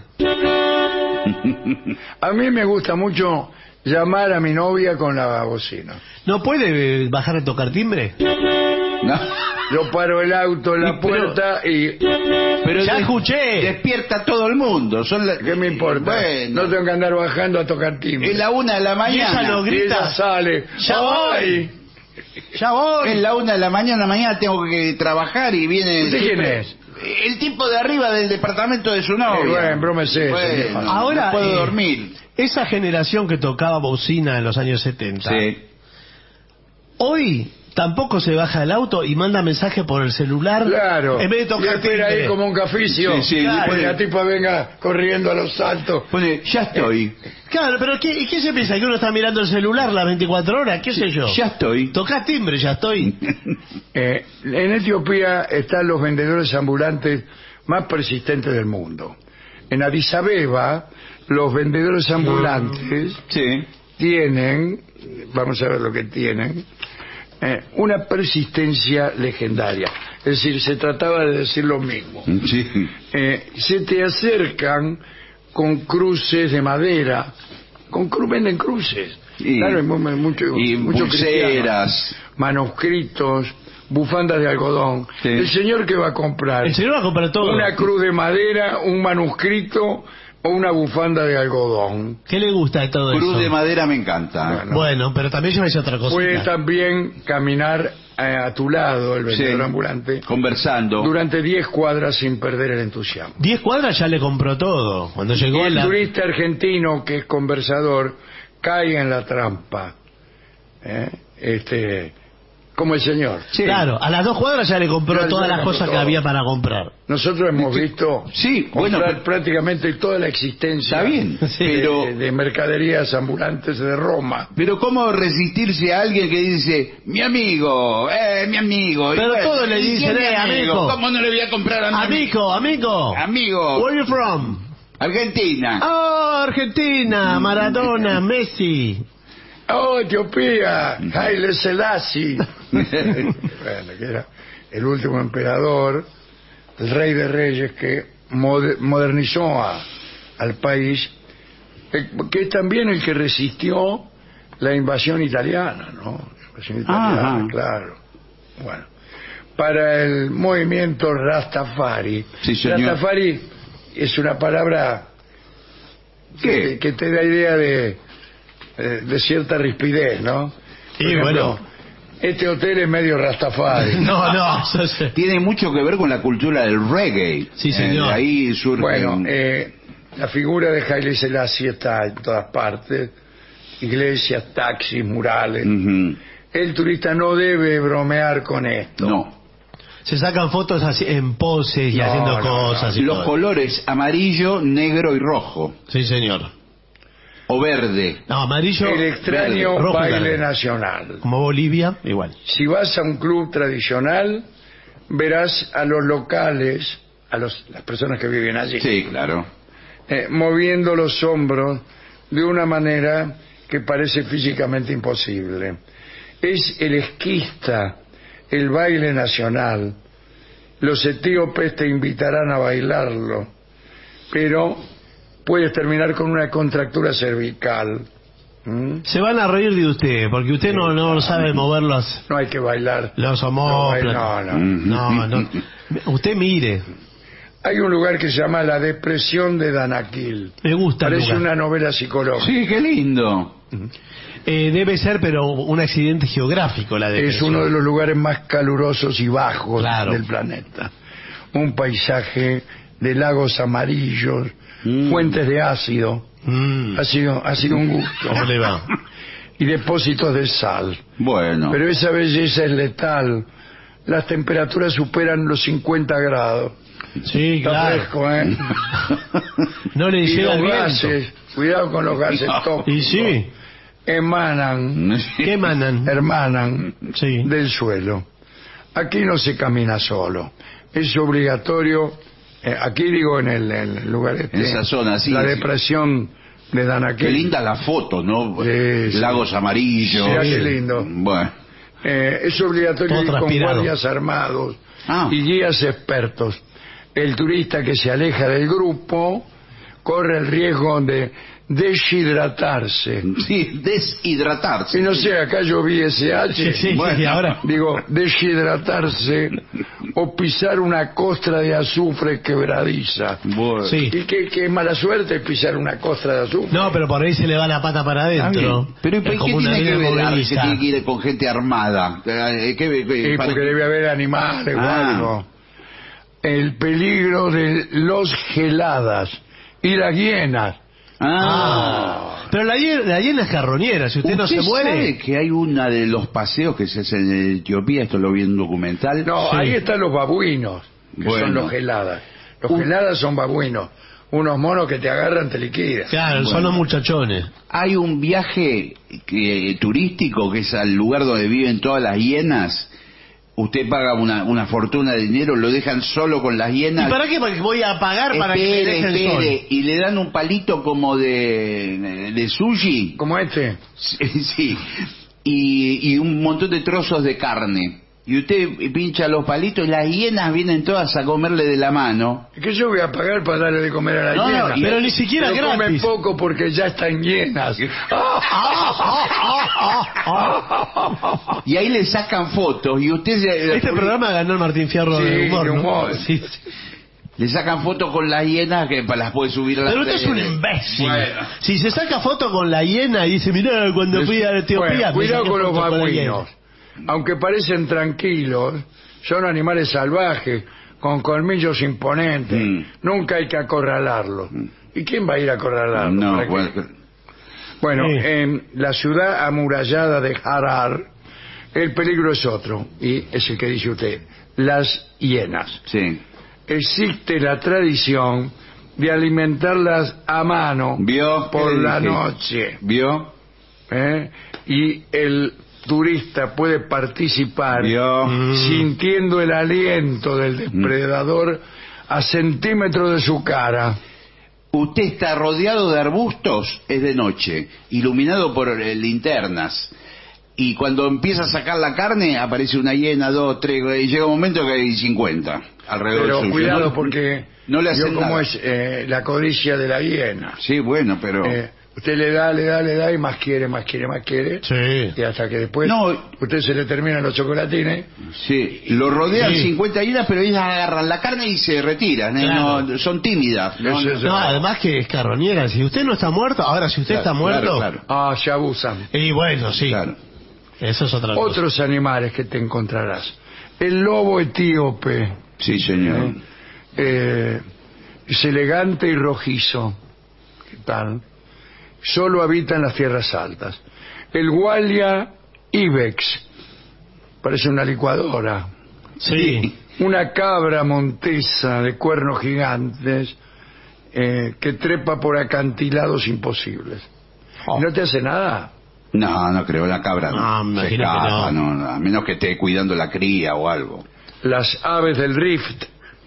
A mí me gusta mucho llamar a mi novia con la bocina. ¿No puede eh, bajar a tocar timbre? No. Yo paro el auto en la Y pero- puerta y... Pero Ya des- escuché. Despierta a todo el mundo. Son la- ¿Qué me importa? Bueno, No tengo que andar bajando a tocar timbre. es la una de la mañana. ella lo Y grita. ella sale. Ya voy. ¡Ay! Ya voy. Es la una de la mañana, mañana tengo que trabajar y viene... ¿Usted quién siempre- es? El tipo de arriba del departamento de su novia. Eh, bueno, brómese, Bueno, señor. Ahora, no puedo eh, dormir. Esa generación que tocaba bocina en los años setenta, Sí. hoy tampoco se baja el auto y manda mensaje por el celular. Claro. En vez de y tocar espera ahí timbre. como un caficio. Sí, sí, Claro, después- y la tipa venga corriendo a los saltos. Pone, ya estoy. Claro, pero ¿qué, ¿y qué se piensa? ¿Que uno está mirando el celular las veinticuatro horas? ¿Qué sé yo? Ya estoy. Toca timbre, ya estoy. Eh, en Etiopía están los vendedores ambulantes más persistentes del mundo. En Addis Abeba, los vendedores ambulantes Sí. tienen, vamos a ver lo que tienen, eh, una persistencia legendaria. Es decir, se trataba de decir lo mismo. Sí. Eh, se te acercan con cruces de madera con cru, venden cruces. Y, claro, hay mu- mucho, y mucho pulseras, manuscritos, bufandas de algodón. Sí. El señor que va a comprar El señor va a comprar todo. una cruz de madera, un manuscrito o una bufanda de algodón. ¿Qué le gusta de todo cruz eso? de madera me encanta. Bueno. Bueno, pero también llévese otra cosa. Puede también caminar eh, a tu lado, el vendedor Sí. ambulante, Conversando. durante diez cuadras sin perder el entusiasmo. Diez cuadras ya le compró todo. Cuando llegó Y el la... turista argentino que es conversador cae en la trampa. ¿eh? Este, como el señor. Sí. Claro, a las dos cuadras ya le compró Ya- ya todas le las compró cosas que todo. había para comprar. Nosotros hemos visto Sí, bueno, comprar pero- prácticamente toda la existencia Está bien, Sí. de, pero de mercaderías ambulantes de Roma. pero cómo resistirse a alguien que dice mi amigo, eh, mi amigo. Y Pero bueno, todos le ¿y dicen, quién es eh, mi amigo? ¿Cómo no le voy a comprar a mi Amigo, amigo. amigo? Where are you from? Argentina. Oh, Argentina, Maradona, Messi. ¡Oh, Etiopía! ¡Haile Selassie! Bueno, que era el último emperador, el rey de reyes que moder- modernizó a- al país, eh, que es también el que resistió la invasión italiana, ¿no? La invasión italiana, Ajá. claro. Bueno, para el movimiento Rastafari. Sí, señor. Rastafari es una palabra que, que te da idea de, eh, de cierta rispidez, ¿no? Sí, Por ejemplo, bueno. este hotel es medio Rastafari. No, no. eso es- Tiene mucho que ver con la cultura del reggae. Sí, señor. Eh, de ahí surge. Bueno, eh, la figura de Haile Selassie está en todas partes, iglesias, taxis, murales. Ujú. El turista no debe bromear con esto. No. Se sacan fotos así en poses y No, haciendo no, cosas. no. y Los todo. colores amarillo, negro y rojo. Sí, señor. O verde. No, amarillo. El extraño verde, rojo y baile verde. nacional. Como Bolivia, igual. Si vas a un club tradicional, verás a los locales, a los, las personas que viven allí, Sí, claro. eh, moviendo los hombros de una manera que parece físicamente imposible. Es el esquista, el baile nacional. Los etíopes te invitarán a bailarlo, pero puedes terminar con una contractura cervical. ¿Mm? Se van a reír de usted, porque usted no, no sabe mover los, No hay que bailar. los No, homóplatos. no, no. No, no. Usted mire. Hay un lugar que se llama La Depresión de Danakil. Me gusta el Parece lugar. una novela psicológica. Sí, qué lindo. Eh, debe ser, pero un accidente geográfico la Es depresión. uno de los lugares más calurosos y bajos Claro. del planeta. Un paisaje de lagos amarillos, Mm. fuentes de ácido. Mm. Ha sido, ha sido un gusto. ¿Cómo le va? Y depósitos de sal. Bueno. Pero esa belleza es letal. Las temperaturas superan los cincuenta grados. Sí, Está claro. fresco, ¿eh? No le Y llega los el viento. gases, cuidado con los gases tóxicos. Y sí, Emanan, ¿qué mandan? hermanan Sí. del suelo. Aquí no se camina solo. Es obligatorio, eh, aquí digo en el, en el lugar este, En esa zona, sí, la sí. depresión de Danakil. Qué linda la foto, ¿no? Sí, sí. Lagos amarillos. Mira qué lindo. Bueno. Eh, es obligatorio Todo ir con transpirado. guardias armados Ah. y guías expertos. El turista que se aleja del grupo corre el riesgo de deshidratarse. Sí, deshidratarse. Y no sé, acá yo vi ese H. Sí, sí, Bueno, sí, ahora. digo, deshidratarse o pisar una costra de azufre quebradiza. Bueno. Sí. Y qué, qué mala suerte pisar una costra de azufre. No, pero por ahí se le va la pata para Está adentro. bien. Pero ¿y Es ¿qué como una tiene que arena ver que movediza. tiene que ir con gente armada? Eh, ¿qué- qué- Sí, para- porque debe haber animales o Ah. algo. El peligro de los geladas y las hienas. Ah. Pero la hiena, la hiena es carroñera, si usted no se muere. sabe que hay una de los paseos que se hacen en Etiopía? Esto lo vi en un documental. No, Sí. ahí están los babuinos, que Bueno. son los geladas. Los Un- geladas son babuinos. Unos monos que te agarran, te liquidan. Claro, son Bueno. los muchachones. Hay un viaje que- turístico que es al lugar donde viven todas las hienas. Usted paga una, una fortuna de dinero, lo dejan solo con las hienas. ¿Y para qué voy a pagar para que me Espere, deje el sol? espere, y le dan un palito como de, de sushi. Como este. Sí, sí. Y, y un montón de trozos de carne. y usted pincha los palitos y las hienas vienen todas a comerle de la mano. ¿Qué yo voy a pagar para darle de comer a la No, hiena? no, pero ni siquiera pero gratis. comen poco porque ya están llenas. Y ahí le sacan fotos y usted... se- Este programa ganó el Martín Fierro Sí, de humor, de ¿no? humor. Sí, sí. Le sacan fotos con las hienas que las puede subir a la Pero usted es un tele. imbécil. Bueno. Si se saca foto con la hiena y dice, mirá, cuando fui a Etiopía... Bueno, me cuidado saqué con los foto la babuinos. Aunque parecen tranquilos, son animales salvajes, con colmillos imponentes. Mm. Nunca hay que acorralarlos. ¿Y quién va a ir a acorralarlos? No, ¿Para qué? bueno, Bueno, Sí. en la ciudad amurallada de Harar, el peligro es otro, y es el que dice usted, las hienas. sí. Existe la tradición de alimentarlas a mano ¿Vio? por ¿Qué la dije? noche. ¿Vio? ¿eh? Y el turista puede participar ¿Vio? Mm. sintiendo el aliento del depredador a centímetros de su cara. Usted está rodeado de arbustos, es de noche, iluminado por eh, linternas. Y cuando empieza a sacar la carne, aparece una hiena, dos, tres, y llega un momento que hay cincuenta alrededor Pero suyo. cuidado No- porque no le yo hacen como nada. es eh, la codicia de la hiena. Sí, bueno, pero... Eh, usted le da, le da, le da y más quiere, más quiere, más quiere. Sí. Y hasta que después No. usted se le terminan los chocolatines. Sí, lo rodean Sí. cincuenta hienas, pero ellas agarran la carne y se retiran, ¿eh? Claro. No, son tímidas. No, Eso no- es- No, además que es carroñera. Si usted no está muerto, ahora si usted Claro, está muerto... claro, claro. Ah, se abusan. Y bueno, sí. Claro. Eso es otra cosa. Otros animales que te encontrarás. El lobo etíope. Sí, señor. eh, es elegante y rojizo. ¿Qué tal? Solo habita en las tierras altas. El Walia ibex. Parece una licuadora. Sí. Una cabra montesa de cuernos gigantes eh, que trepa por acantilados imposibles. Oh. ¿No te hace nada? No, no creo, la cabra no. No, me Se imagino que escapa, no. no, no, a menos que esté cuidando la cría o algo. Las aves del Rift.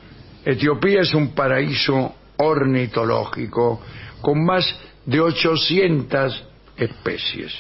Etiopía es un paraíso ornitológico con más de ochocientas especies.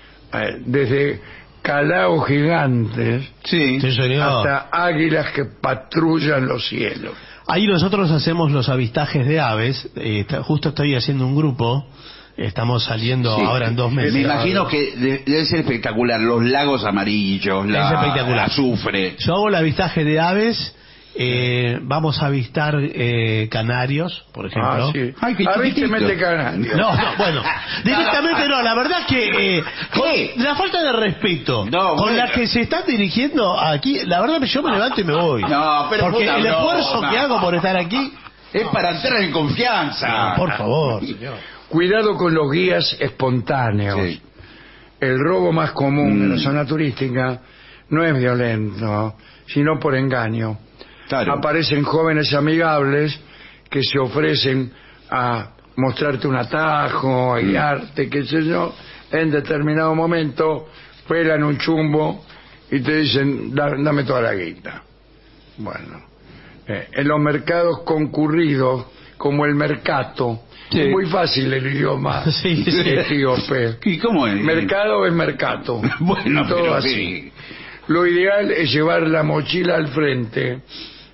Eh, Desde calaos gigantes Sí. Sí, señor. hasta águilas que patrullan los cielos. Ahí nosotros hacemos los avistajes de aves. Eh, está- justo estoy haciendo un grupo. Estamos saliendo Sí. ahora en dos meses. Me imagino que de- debe ser espectacular. Los lagos amarillos, la Es espectacular. azufre. Yo hago el avistaje de aves. eh, vamos a avistar eh, canarios, por ejemplo. Ah, sí. Ay, qué Ah, viste, chiquitito. mete canario. No, no, bueno, directamente no, la verdad que eh, ¿Qué? con la falta de respeto No, con bueno. la que se están dirigiendo aquí, la verdad que yo me levanto y me voy. No, pero porque puta el broma. esfuerzo que hago por estar aquí, Es para entrar en confianza. por favor, señor. Cuidado con los guías espontáneos. Sí. El robo más común Mm. de la zona turística no es violento, sino por engaño. Claro. Aparecen jóvenes amigables que se ofrecen a mostrarte un atajo, a guiarte, qué sé yo. En determinado momento pelan un chumbo y te dicen, "Da- dame toda la guita". Bueno, eh, en los mercados concurridos, como el mercato, Sí. es muy fácil el idioma Sí, sí. etíope. ¿Y cómo es? Mercado es mercato. Bueno, todo pero así. sí. Lo ideal es llevar la mochila al frente.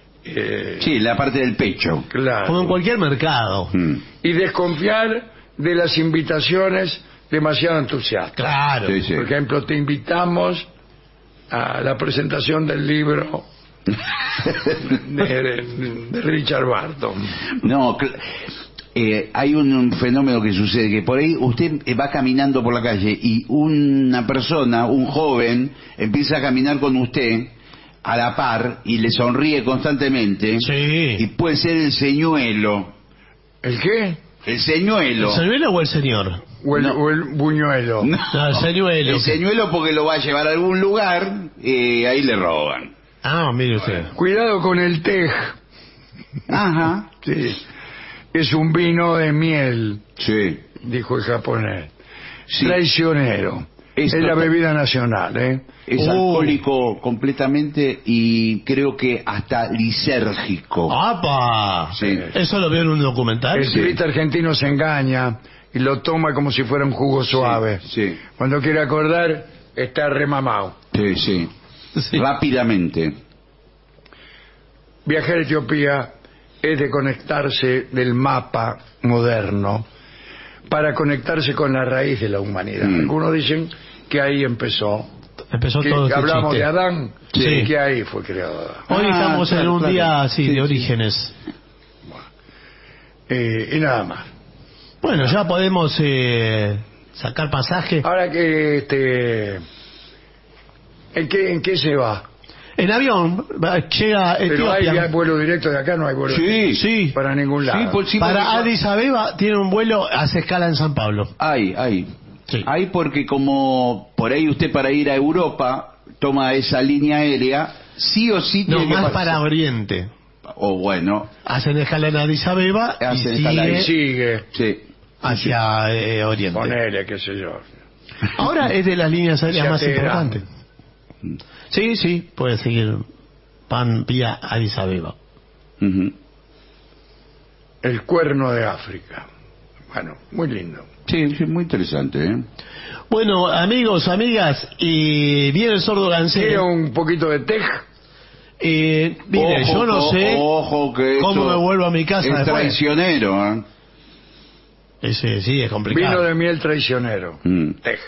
eh, Sí, la parte del pecho. claro. Como en cualquier mercado. Mm. Y desconfiar de las invitaciones demasiado entusiastas. Claro. Sí, sí. Por ejemplo, te invitamos a la presentación del libro de, de Richard Barton. No, cl- eh, hay un, un fenómeno que sucede, que por ahí usted eh, va caminando por la calle y una persona, un joven, empieza a caminar con usted a la par y le sonríe constantemente. Sí. Y puede ser el señuelo. ¿El qué? El señuelo. ¿El señuelo o el señor? O el, No. o el buñuelo. No. No, el señuelo. El señuelo porque lo va a llevar a algún lugar y ahí le roban. Ah, mire usted. Cuidado con el tej. Ajá. Sí. Es un vino de miel, Sí. dijo el japonés. Sí. Traicionero. Es Es la total- bebida nacional, ¿eh? Es Uh. alcohólico completamente y creo que hasta lisérgico. ¡Apa! Sí. ¿Eso lo veo en un documental? El turista argentino se engaña y lo toma como si fuera un jugo suave. Sí. Cuando quiere acordar, está remamado. Sí, sí. sí. rápidamente. Viajar a Etiopía es de conectarse del mapa moderno para conectarse con la raíz de la humanidad. Mm. Algunos dicen que ahí empezó. Empezó que, todo que este hablamos chiste. de Adán, sí. que ahí fue creado Adán. Hoy ah, estamos claro, en un claro. día así sí, de sí. orígenes. Bueno, eh, y nada más. Bueno, ya podemos eh, sacar pasaje. Ahora que este, ¿en qué, en qué se va? En avión va- llega a Pero hay, Etiopía. hay vuelo directo de acá, no hay vuelo Sí, directo sí. para ningún lado. Sí, por, sí, Para porque- Addis Abeba tiene un vuelo, hace escala en San Pablo. Hay, hay. Sí. Hay porque como por ahí usted para ir a Europa toma esa línea aérea, sí o sí No, tiene que más pasar. para Oriente. O bueno, Hacen escala en Addis Abeba y Hacen sigue escala ahí. Sigue, sí. hacia eh, Oriente. ponele, qué sé yo. Ahora es de las líneas aéreas Hacia más Teherán. importantes. Sí, sí, puede seguir pan vía Addis Abeba. Ujú. El cuerno de África. Bueno, muy lindo. Sí, sí, muy interesante, ¿eh? Bueno, amigos, amigas, y viene el sordo ¿Quiere gancero. un poquito de tej? Eh, mire, Ojo, yo no ojo, sé ojo que cómo eso me vuelvo a mi casa es después. traicionero, ¿eh? Ese sí, es complicado. Vino de miel traicionero. Mm. Tej.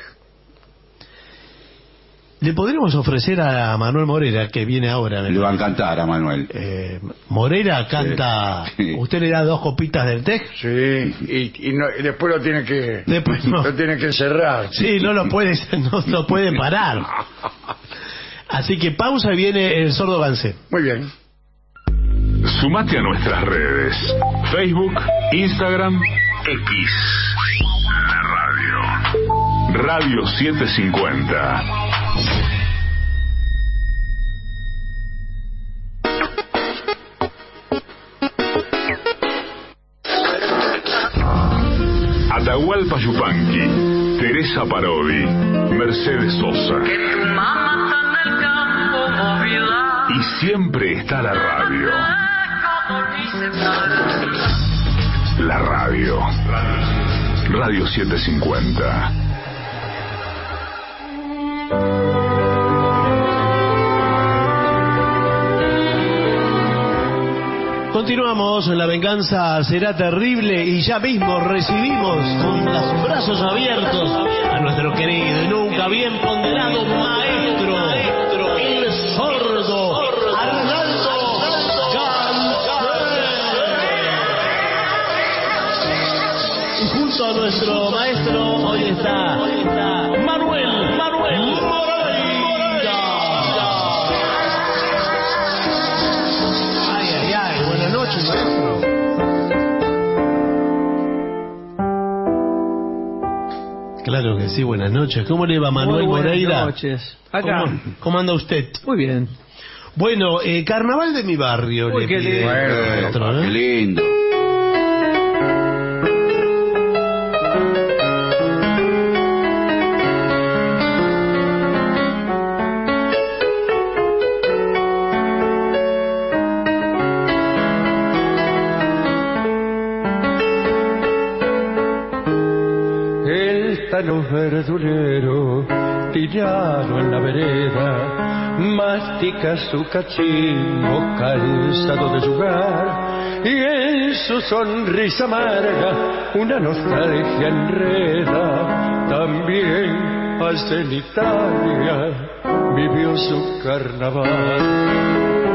Le podríamos ofrecer a Manuel Moreira, que viene ahora. Le va a encantar a Manuel. Eh, Moreira canta. Sí. Usted le da dos copitas del Tej. Sí, y, y, no- y después lo tiene que Después no. lo tiene que cerrar. Sí, no lo puede, no lo puede parar. Así que pausa y viene el sordo gancero. Muy bien. Sumate a nuestras redes. Facebook, Instagram, X. La radio. Radio setecientos cincuenta. Atahualpa Yupanqui, Teresa Parodi, Mercedes Sosa. Y siempre está la radio. La radio. Radio setecientos cincuenta. Continuamos, La venganza será terrible y ya mismo recibimos con los brazos abiertos a nuestro querido y nunca bien ponderado maestro, el sordo Arnaldo Gansé. Y junto a nuestro maestro hoy está Manuel, Manuel Moreira. Ay, ay, ay, buenas noches, maestro. Claro que sí, buenas noches. ¿Cómo le va, Manuel Muy buenas Moreira? noches. Acá. ¿Cómo, cómo anda usted? Muy bien. Bueno, eh, carnaval de mi barrio. Uy, le qué pide lindo. el Bueno, maestro, ¿eh? qué lindo. El talón verdulero, tirado en la vereda, mastica su cachimbo cansado de jugar, y en su sonrisa amarga una nostalgia enreda. También allá en Italia vivió su carnaval.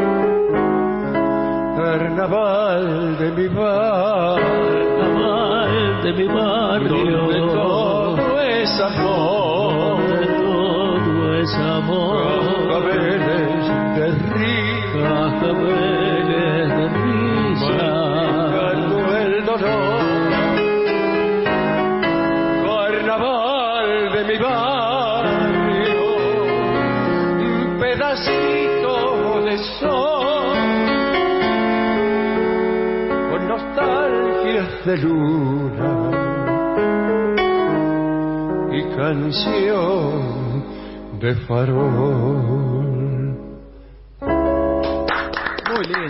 Carnaval de mi barrio, Carnaval de mi barrio, donde todo es amor, donde todo es amor, cascabeles de risa, cascabeles de risa, masticando el dolor. Carnaval de mi barrio, un pedacito de sol, con nostalgias de luna y canción de farol. Muy bien.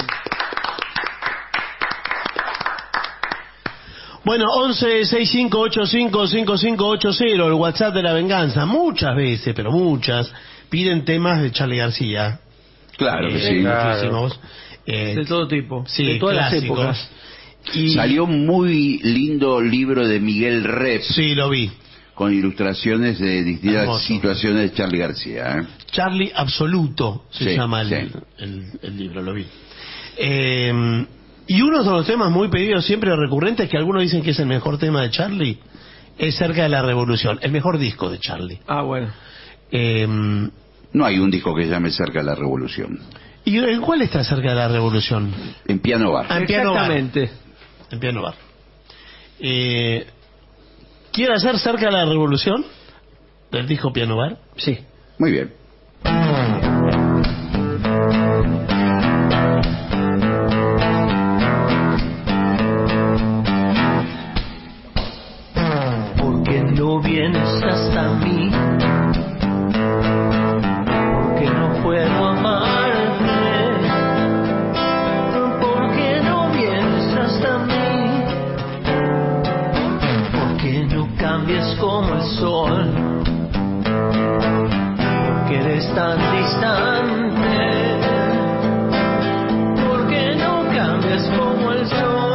Bueno, once sesenta y cinco ochenta y cinco cincuenta y cinco ochenta, el WhatsApp de La Venganza. Muchas veces, pero muchas, piden temas de Charly García. Claro que Eh, sí. muchísimos. Eh, De todo tipo. sí, de todas clásicos. las épocas. Y, Salió un muy lindo libro de Miguel Rep sí, lo vi. con ilustraciones de distintas Hermoso. situaciones de Charly García. ¿eh? Charly Absoluto se Sí, llama el, sí. el- el libro, lo vi. Eh, y uno de los temas muy pedidos, siempre recurrentes, que algunos dicen que es el mejor tema de Charly, es Cerca de la Revolución, el mejor disco de Charly. Ah, bueno. Eh, No hay un disco que se llame Cerca de la Revolución. ¿Y en cuál está Cerca de la Revolución? En Piano Bar. Ah, en Piano Bar. Exactamente. En Piano Bar. Eh, ¿Quiere hacer Cerca de la Revolución? Del disco Piano Bar. Sí. Muy bien. ¿Por qué no vienes hasta mí? ¿Por qué no puedo amarte? ¿Por qué no vienes hasta mí? ¿Por qué no cambias como el sol? ¿Por qué eres tan distante? ¿Por qué no cambias como el sol?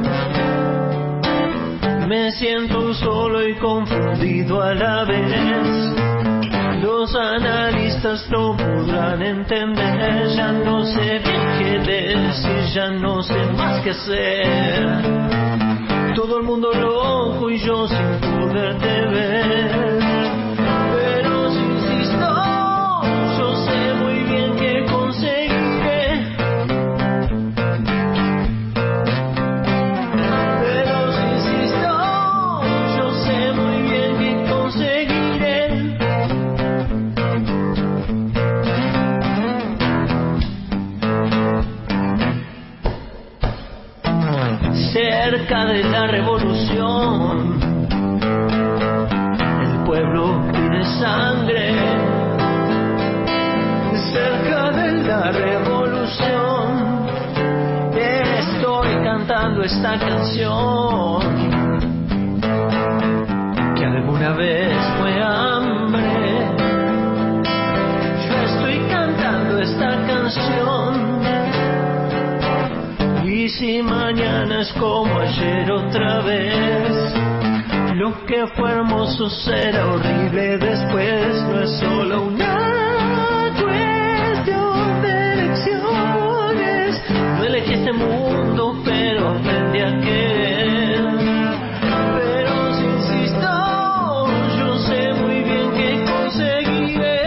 Me siento solo y confundido a la vez. Los analistas no podrán entender. Ya no sé bien qué decir, ya no sé más qué hacer. Todo el mundo loco y yo sin poderte ver. Pero si insisto, yo sé muy bien que conseguiré. Pero si insisto, yo sé muy bien que conseguiré. Cerca de la revolución, el pueblo pide sangre. Cerca de la revolución, estoy cantando esta canción que alguna vez fue hambre. Yo estoy cantando esta canción. Y si mañana es como ayer otra vez, lo que fue hermoso será horrible después. No es solo una cuestión de elecciones. No elegí este mundo, pero aprendí a querer. Pero si insisto, yo sé muy bien que conseguiré.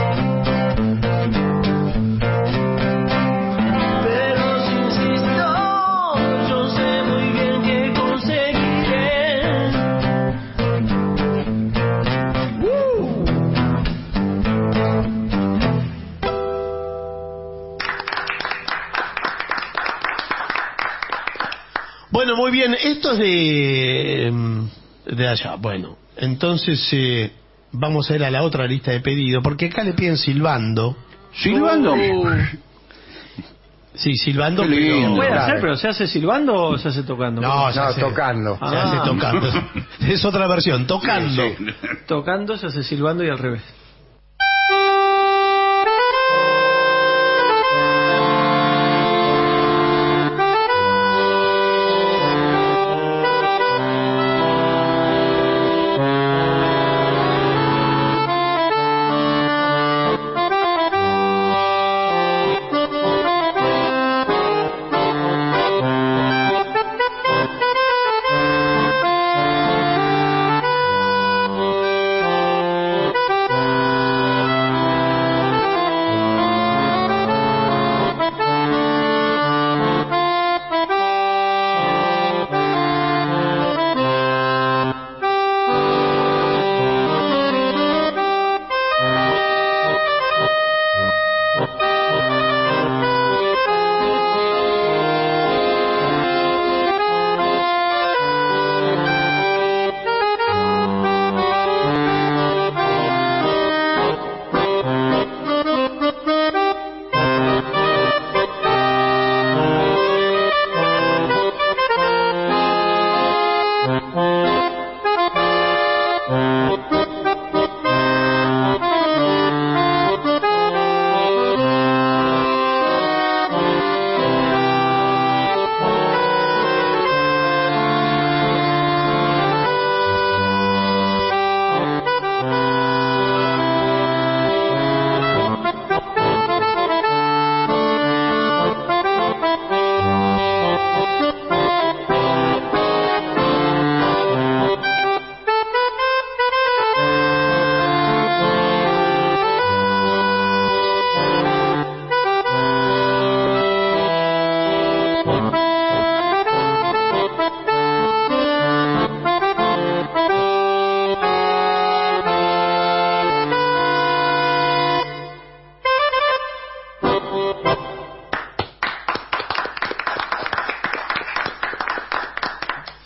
Pero si insisto, yo sé muy bien que conseguiré. ¡Uh! Bueno, muy bien. Esto es de, em, de allá. Bueno, entonces eh, vamos a ir a la otra lista de pedidos, porque acá le piden silbando. ¿Silbando? Uh. Sí, silbando. Qué lindo. pero- Puede Claro. hacer, pero ¿se hace silbando o se hace tocando? No, se No, hace- tocando. Se hace Ah. tocando. Es otra versión, tocando. Sí, sí. Tocando se hace silbando y al revés. Thank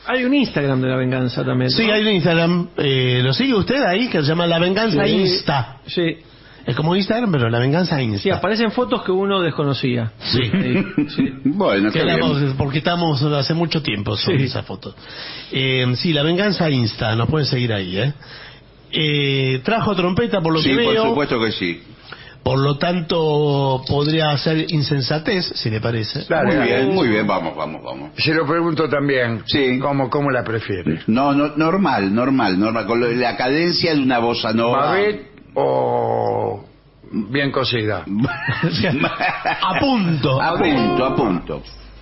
Hay un Instagram de La Venganza también, ¿no? Sí, hay un Instagram. Eh, ¿Lo sigue usted ahí? Que se llama La Venganza Sí. Insta. Sí. Es como Instagram, pero La Venganza Insta. Sí, aparecen fotos que uno desconocía. Sí. sí. Bueno, Que está éramos- bien. porque estamos hace mucho tiempo sobre Sí. esas fotos. Eh, sí, La Venganza Insta, nos pueden seguir ahí, ¿eh? Eh, trajo trompeta por lo Sí, que por veo, supuesto que sí. por lo tanto podría ser insensatez, si le parece. Claro, Muy claro. bien, muy bien, vamos, vamos, vamos. Se lo pregunto también. Sí. ¿Cómo, cómo la prefiere? No, no, normal, normal, normal, con lo- la cadencia de una bossa nova. ¿Babet o bien cocida? A punto. A punto, a punto.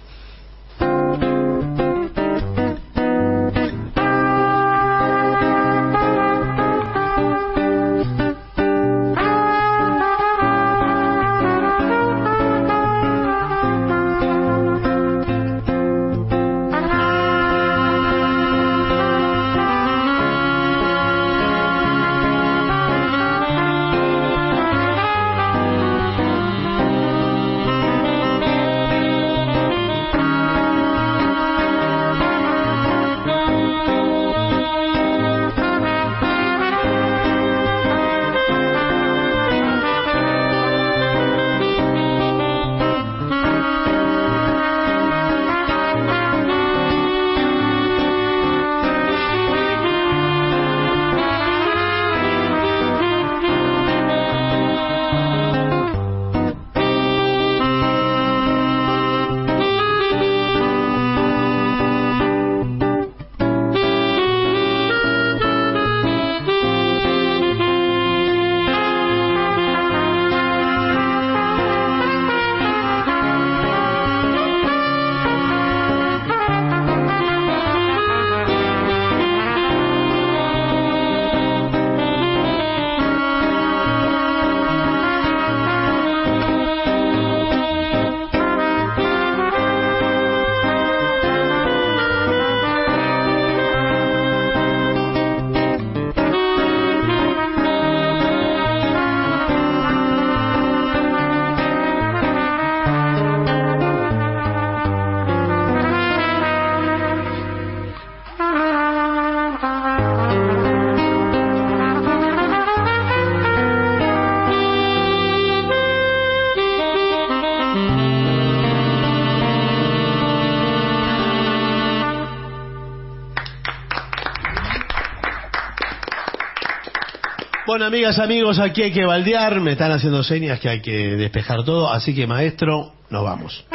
Bueno, amigas, amigos, aquí hay que baldear, me están haciendo señas que hay que despejar todo, así que maestro, nos vamos.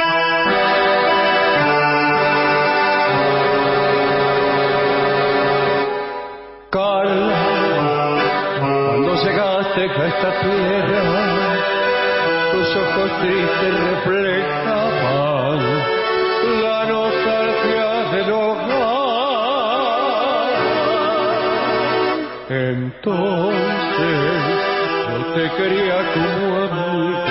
Carla, cuando llegaste a esta tierra, tus ojos tristes reflejaban la nostalgia del hogar. Entonces yo te quería como amigo.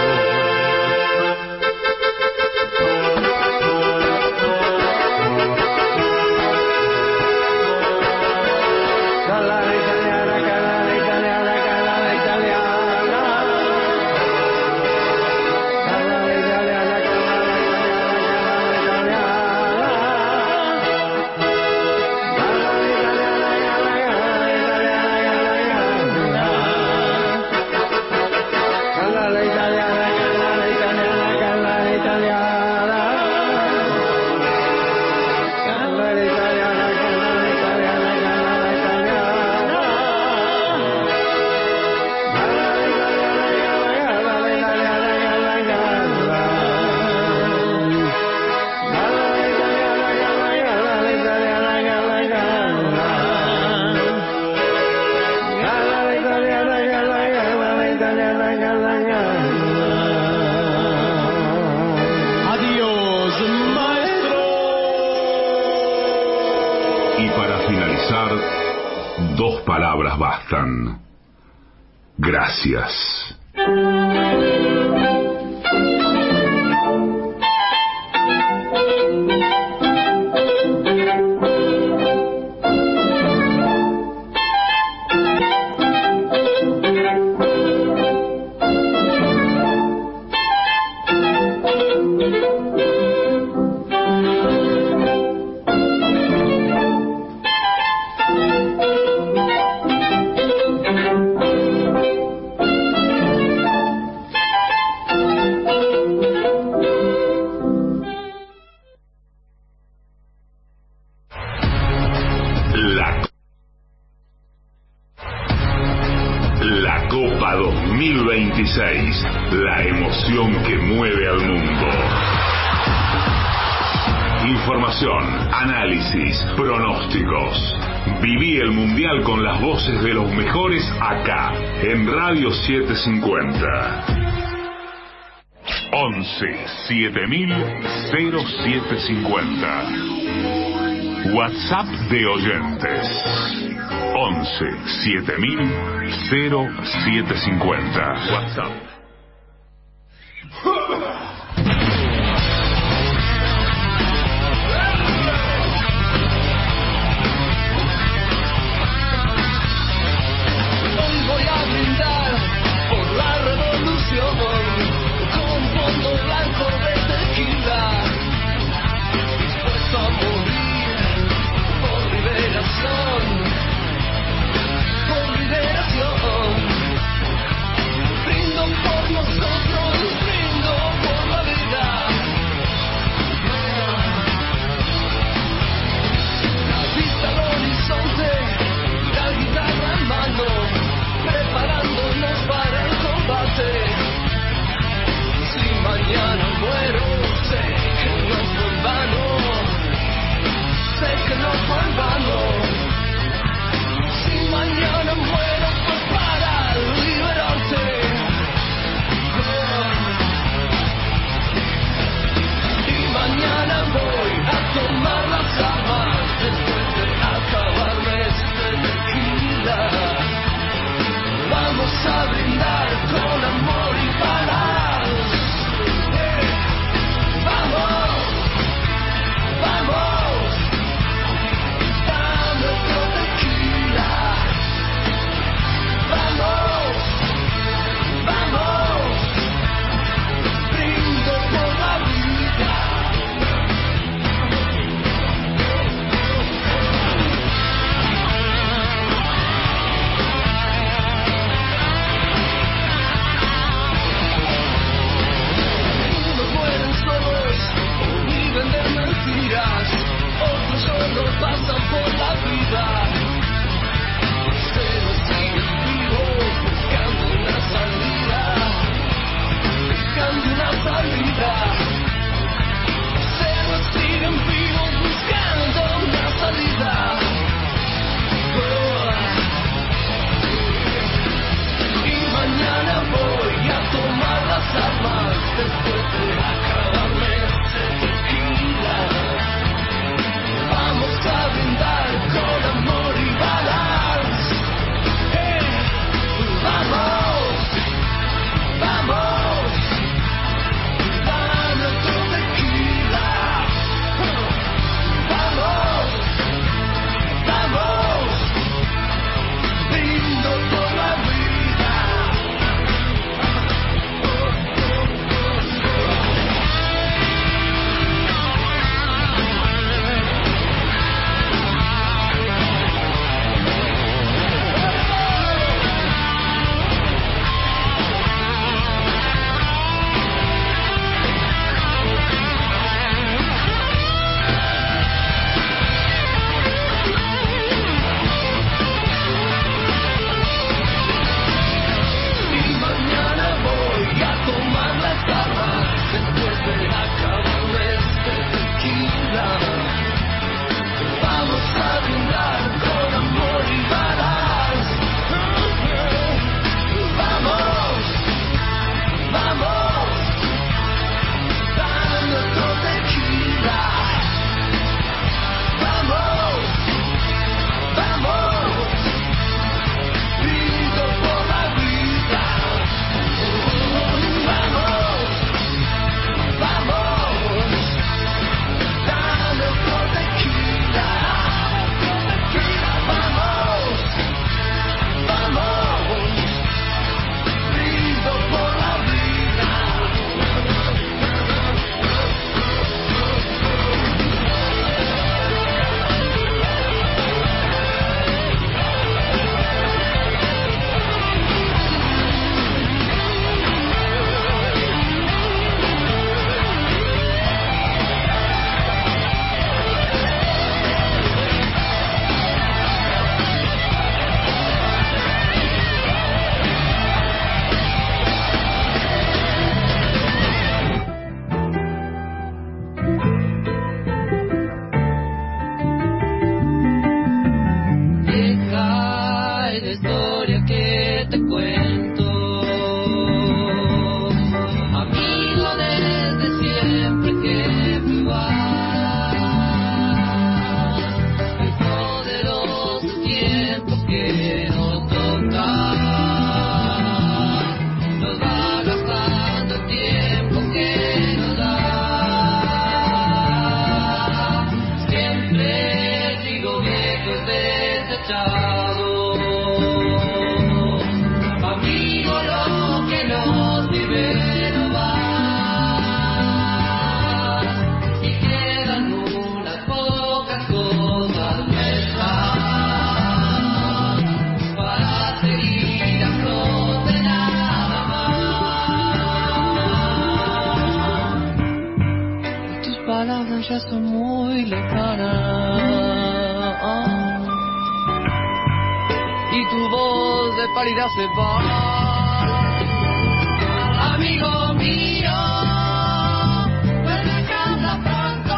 Adiós, maestro. Y para finalizar, dos palabras bastan. Gracias. dieciséis, la emoción que mueve al mundo. Información, análisis, pronósticos. Viví el Mundial con las voces de los mejores acá, en Radio setecientos cincuenta. once siete mil siete cincuenta. WhatsApp de oyentes. once siete mil siete cincuenta. WhatsApp. Vamos a brindar con amor palabras ya son muy lejanas, oh, y tu voz de pálida se va. Amigo mío, vuelve a casa pronto.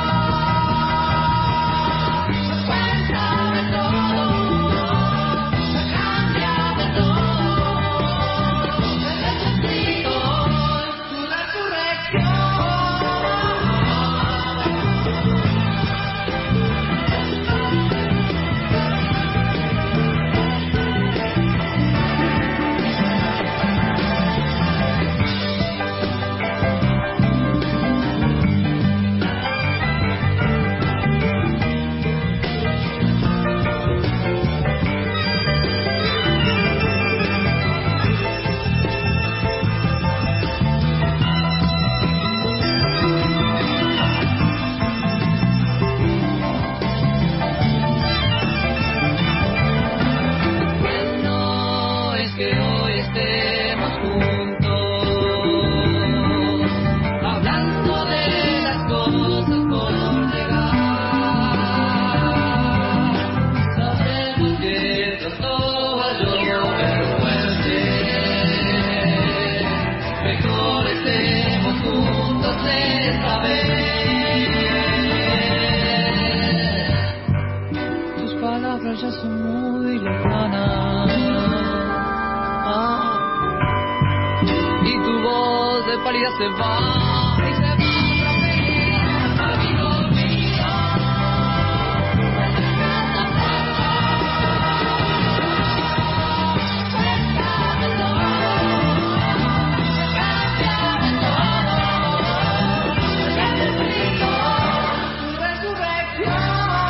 Cuéntame todo, ha cambiado todo. Necesito tu resurrección. Ya son muy lejanas, ah, y tu voz de pálida se va y se va otra vez, amigo mío. Cuéntame todo, cámbiame todo, necesito tu resurrección.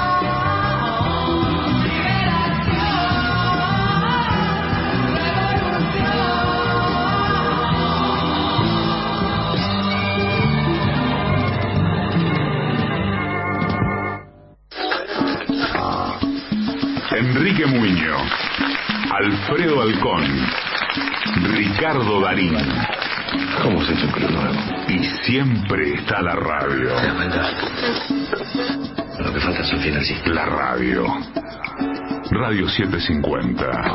Enrique Muño, Alfredo Alcón, Ricardo Darín. ¿Cómo se hizo un nuevo? Y siempre está la radio. Lo que falta es el final, sí. La radio. Radio setecientos cincuenta.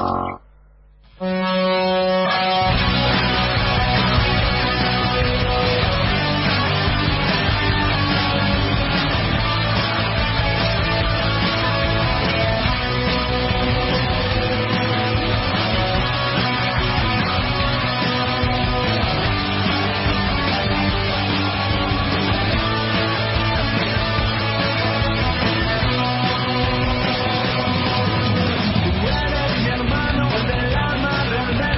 Tú eres mi hermano del alma realmente.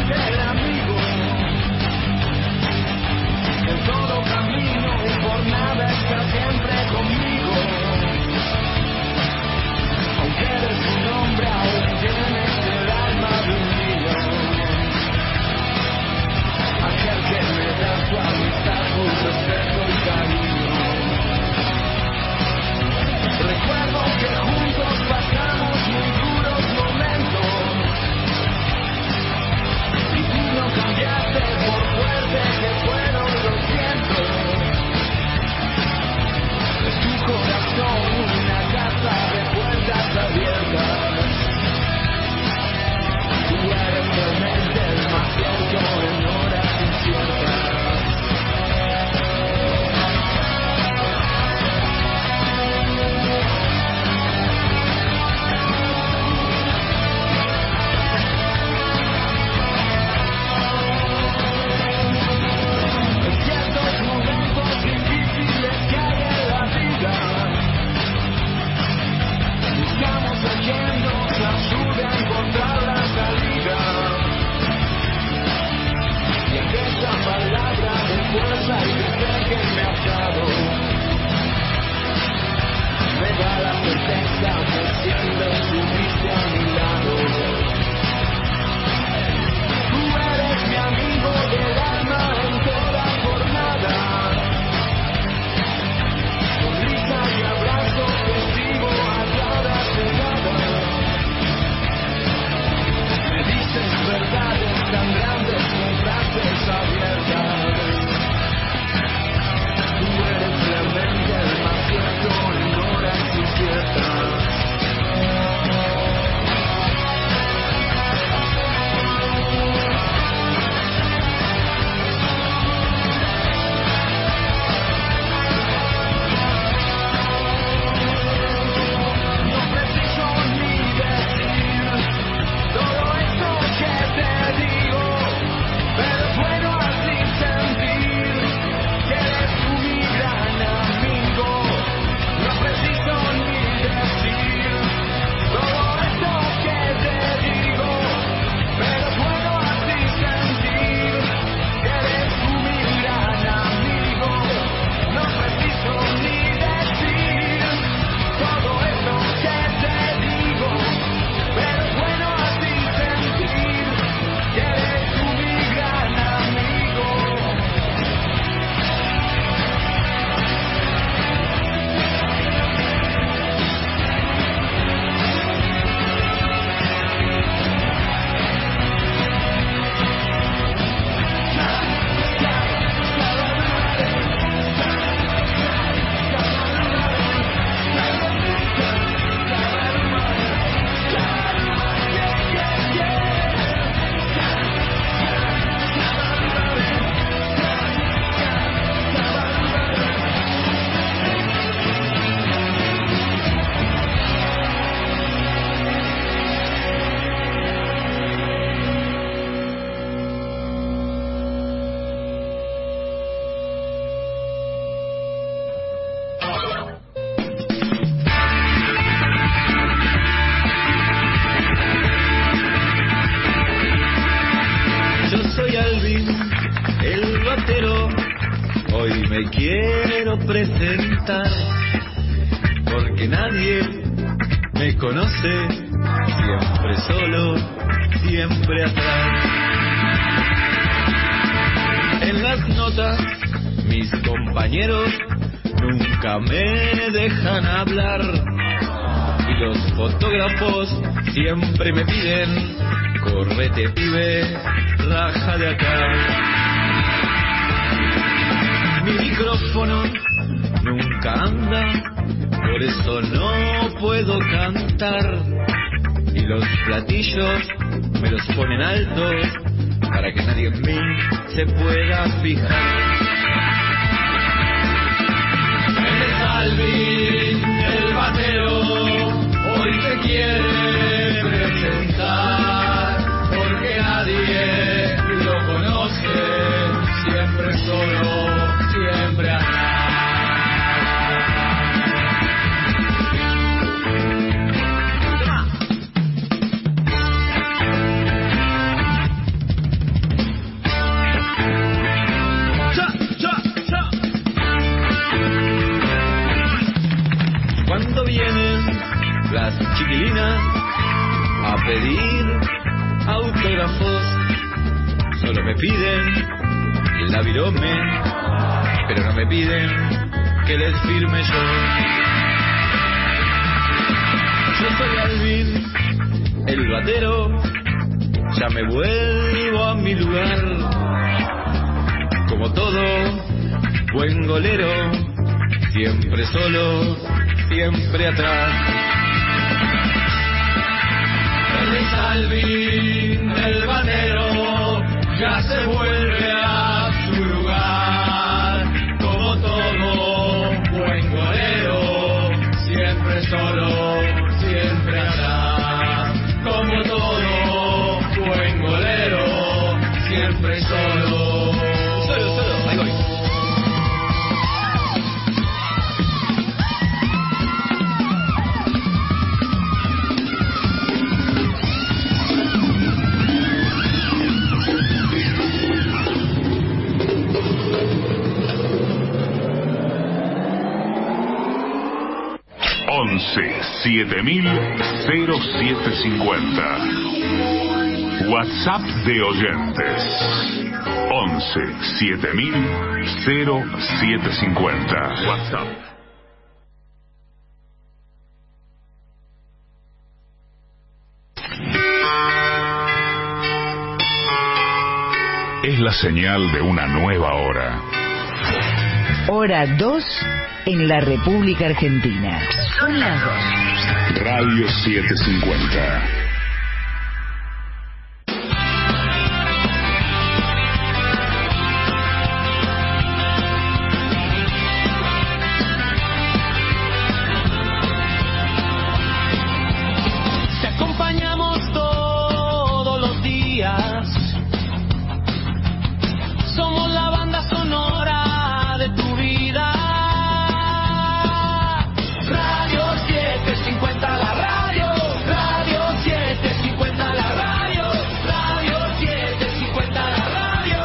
porque nadie me conoce, siempre solo, siempre atrás. En las notas, mis compañeros nunca me dejan hablar, y los fotógrafos siempre me piden: correte, pibe, raja de acá. Mi micrófono nunca anda, por eso no puedo cantar, y los platillos me los ponen altos para que nadie en mí se pueda fijar. Él es Alvin, el batero, hoy te quiere presentar, porque nadie lo conoce, siempre solo, siempre atrás. Cuando vienen las chiquilinas a pedir autógrafos, solo me piden la virome, pero no me piden que les firme yo. Yo soy Alvin, el batero, ya me vuelvo a mi lugar. Como todo buen golero, siempre solo, siempre atrás. Él es Alvin, el batero, ya se vuelve a su lugar. Como todo buen golero, siempre solo, siempre atrás. Como todo buen golero, siempre solo. Solo, solo, ahí voy. once siete mil cero siete cincuenta. WhatsApp de oyentes once siete mil cero siete cincuenta. WhatsApp. Es la señal de una nueva hora. Hora dos en la República Argentina. Son las dos. Radio setecientos cincuenta. Te acompañamos todos los días. Somos la banda sonora de tu vida. Radio setecientos cincuenta la radio. Radio setecientos cincuenta la radio. Radio setecientos cincuenta la radio.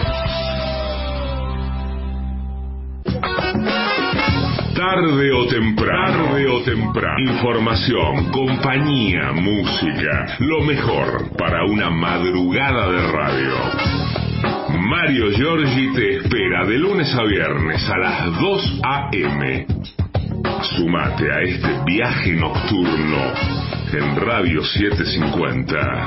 Tarde o temprano, tarde o temprano. Información, compañía, música, lo mejor para una madrugada de radio. Mario Giorgi te espera de lunes a viernes a las dos a eme. Sumate a este viaje nocturno en Radio setecientos cincuenta.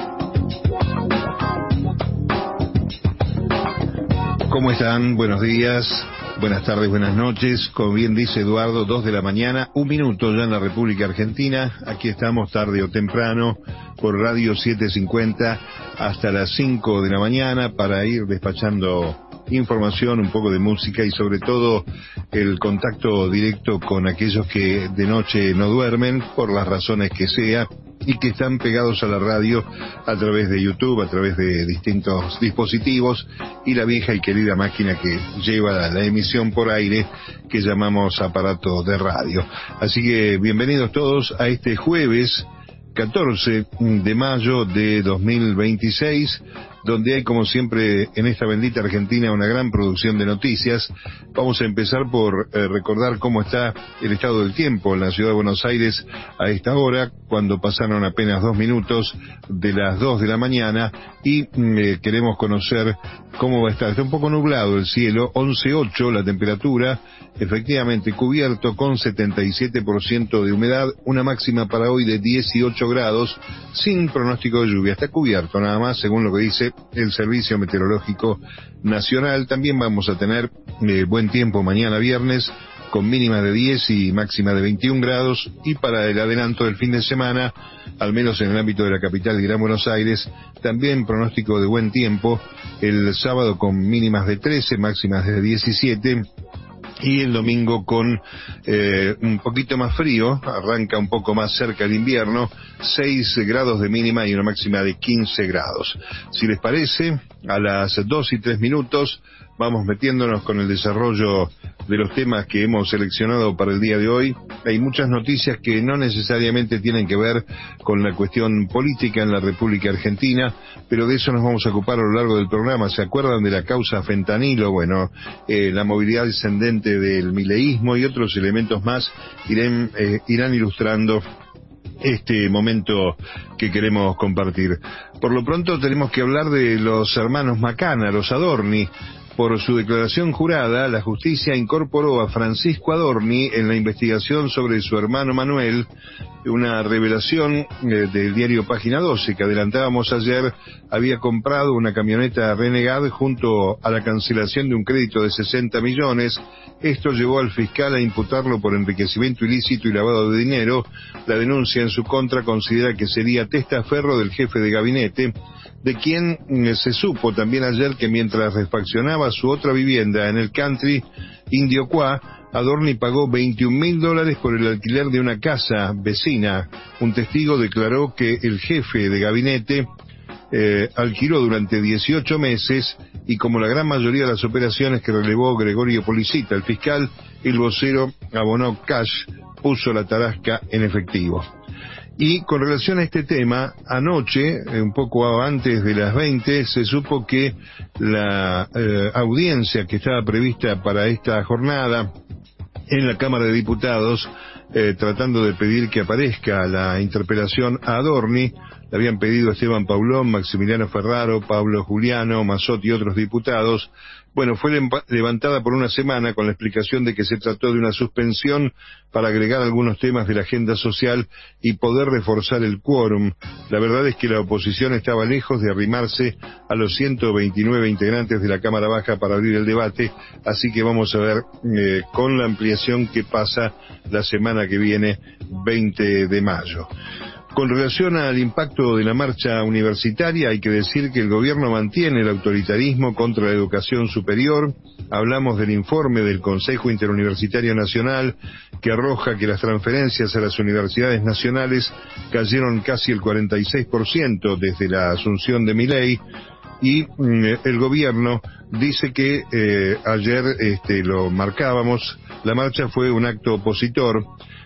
¿Cómo están? Buenos días, buenas tardes, buenas noches. Como bien dice Eduardo, dos de la mañana, un minuto ya en la República Argentina. Aquí estamos tarde o temprano por Radio setecientos cincuenta hasta las cinco de la mañana para ir despachando información, un poco de música y sobre todo el contacto directo con aquellos que de noche no duermen por las razones que sea y que están pegados a la radio a través de YouTube, a través de distintos dispositivos y la vieja y querida máquina que lleva la emisión por aire que llamamos aparato de radio. Así que bienvenidos todos a este jueves catorce de mayo de dos mil veintiséis, donde hay, como siempre, en esta bendita Argentina, una gran producción de noticias. Vamos a empezar por eh, recordar cómo está el estado del tiempo en la ciudad de Buenos Aires a esta hora, cuando pasaron apenas dos minutos de las dos de la mañana, y eh, queremos conocer cómo va a estar. Está un poco nublado el cielo, once coma ocho la temperatura, efectivamente cubierto con setenta y siete por ciento de humedad, una máxima para hoy de dieciocho grados, sin pronóstico de lluvia. Está cubierto nada más, según lo que dice el Servicio Meteorológico Nacional. También vamos a tener eh, buen tiempo mañana viernes, con mínima de diez y máxima de veintiún grados, y para el adelanto del fin de semana, al menos en el ámbito de la capital y Gran Buenos Aires, también pronóstico de buen tiempo, el sábado con mínimas de trece, máximas de diecisiete, y el domingo con eh, un poquito más frío, arranca un poco más cerca el invierno, seis grados de mínima y una máxima de quince grados. Si les parece, a las dos y tres minutos vamos metiéndonos con el desarrollo de los temas que hemos seleccionado para el día de hoy. Hay muchas noticias que no necesariamente tienen que ver con la cuestión política en la República Argentina, pero de eso nos vamos a ocupar a lo largo del programa. ¿Se acuerdan de la causa fentanilo? Bueno, eh, la movilidad descendente del mileísmo y otros elementos más irán, eh, irán ilustrando este momento que queremos compartir. Por lo pronto tenemos que hablar de los hermanos Macana, los Adorni. Por su declaración jurada, la justicia incorporó a Francisco Adorni en la investigación sobre su hermano Manuel, una revelación eh, del diario Página doce que adelantábamos ayer. Había comprado una camioneta Renegade junto a la cancelación de un crédito de sesenta millones. Esto llevó al fiscal a imputarlo por enriquecimiento ilícito y lavado de dinero. La denuncia en su contra considera que sería testaferro del jefe de gabinete, de quien eh, se supo también ayer que mientras refaccionaba su otra vivienda en el country Indiocuá, Adorni pagó veintiún mil dólares por el alquiler de una casa vecina. Un testigo declaró que el jefe de gabinete eh, alquiló durante dieciocho meses, y como la gran mayoría de las operaciones que relevó Gregorio Policita, el fiscal, el vocero abonó cash, puso la tarasca en efectivo. Y con relación a este tema, anoche, un poco antes de las veinte, se supo que la eh, audiencia que estaba prevista para esta jornada en la Cámara de Diputados, eh, tratando de pedir que aparezca la interpelación a Adorni, le habían pedido Esteban Paulón, Maximiliano Ferraro, Pablo Juliano, Mazzotti y otros diputados. Bueno, fue levantada por una semana con la explicación de que se trató de una suspensión para agregar algunos temas de la agenda social y poder reforzar el quórum. La verdad es que la oposición estaba lejos de arrimarse a los ciento veintinueve integrantes de la Cámara Baja para abrir el debate, así que vamos a ver eh, con la ampliación que pasa la semana que viene, veinte de mayo. Con relación al impacto de la marcha universitaria, hay que decir que el gobierno mantiene el autoritarismo contra la educación superior. Hablamos del informe del Consejo Interuniversitario Nacional, que arroja que las transferencias a las universidades nacionales cayeron casi el cuarenta y seis por ciento desde la asunción de Milei. Y mm, el gobierno dice que eh, ayer este, lo marcábamos, la marcha fue un acto opositor.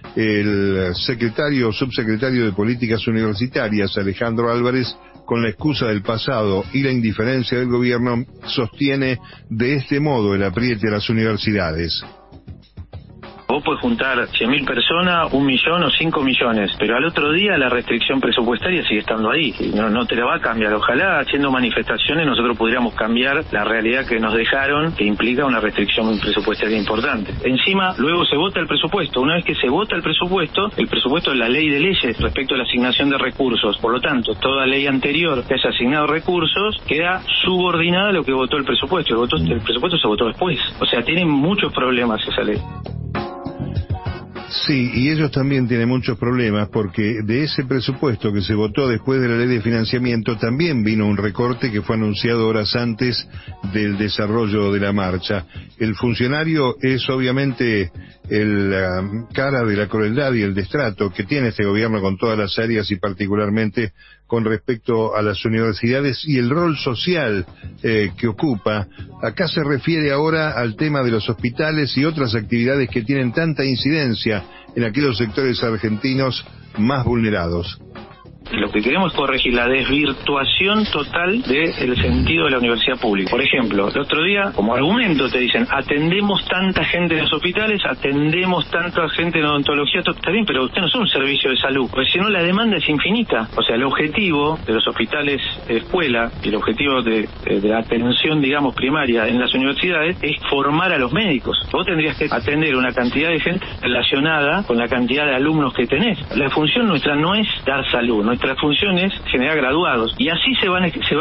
El secretario o subsecretario de Políticas Universitarias, Alejandro Álvarez, con la excusa del pasado y la indiferencia del gobierno, sostiene de este modo el apriete a las universidades. Vos podés juntar cien mil personas, un millón o cinco millones, pero al otro día la restricción presupuestaria sigue estando ahí. No, no te la va a cambiar. Ojalá haciendo manifestaciones nosotros pudiéramos cambiar la realidad que nos dejaron, que implica una restricción presupuestaria importante. Encima, luego se vota el presupuesto. Una vez que se vota el presupuesto, el presupuesto es la ley de leyes respecto a la asignación de recursos. Por lo tanto, toda ley anterior que haya asignado recursos queda subordinada a lo que votó el presupuesto. El, votó, el presupuesto se votó después. O sea, tiene muchos problemas esa ley. Sí, y ellos también tienen muchos problemas porque de ese presupuesto que se votó después de la ley de financiamiento también vino un recorte que fue anunciado horas antes del desarrollo de la marcha. El funcionario es obviamente el uh, cara de la crueldad y el destrato que tiene este gobierno con todas las áreas y particularmente con respecto a las universidades y el rol social eh, que ocupa. Acá se refiere ahora al tema de los hospitales y otras actividades que tienen tanta incidencia en aquellos sectores argentinos más vulnerados. lo que queremos es corregir la desvirtuación total del sentido de la universidad pública. Por ejemplo, el otro día, como argumento, te dicen, atendemos tanta gente en los hospitales, atendemos tanta gente en odontología, todo está bien, pero usted no es un servicio de salud, porque si no la demanda es infinita. O sea, el objetivo de los hospitales de escuela y el objetivo de, de la atención, digamos, primaria en las universidades es formar a los médicos. Vos tendrías que atender una cantidad de gente relacionada con la cantidad de alumnos que tenés. La función nuestra no es dar salud, nuestra función es generar graduados. Y así se van, se van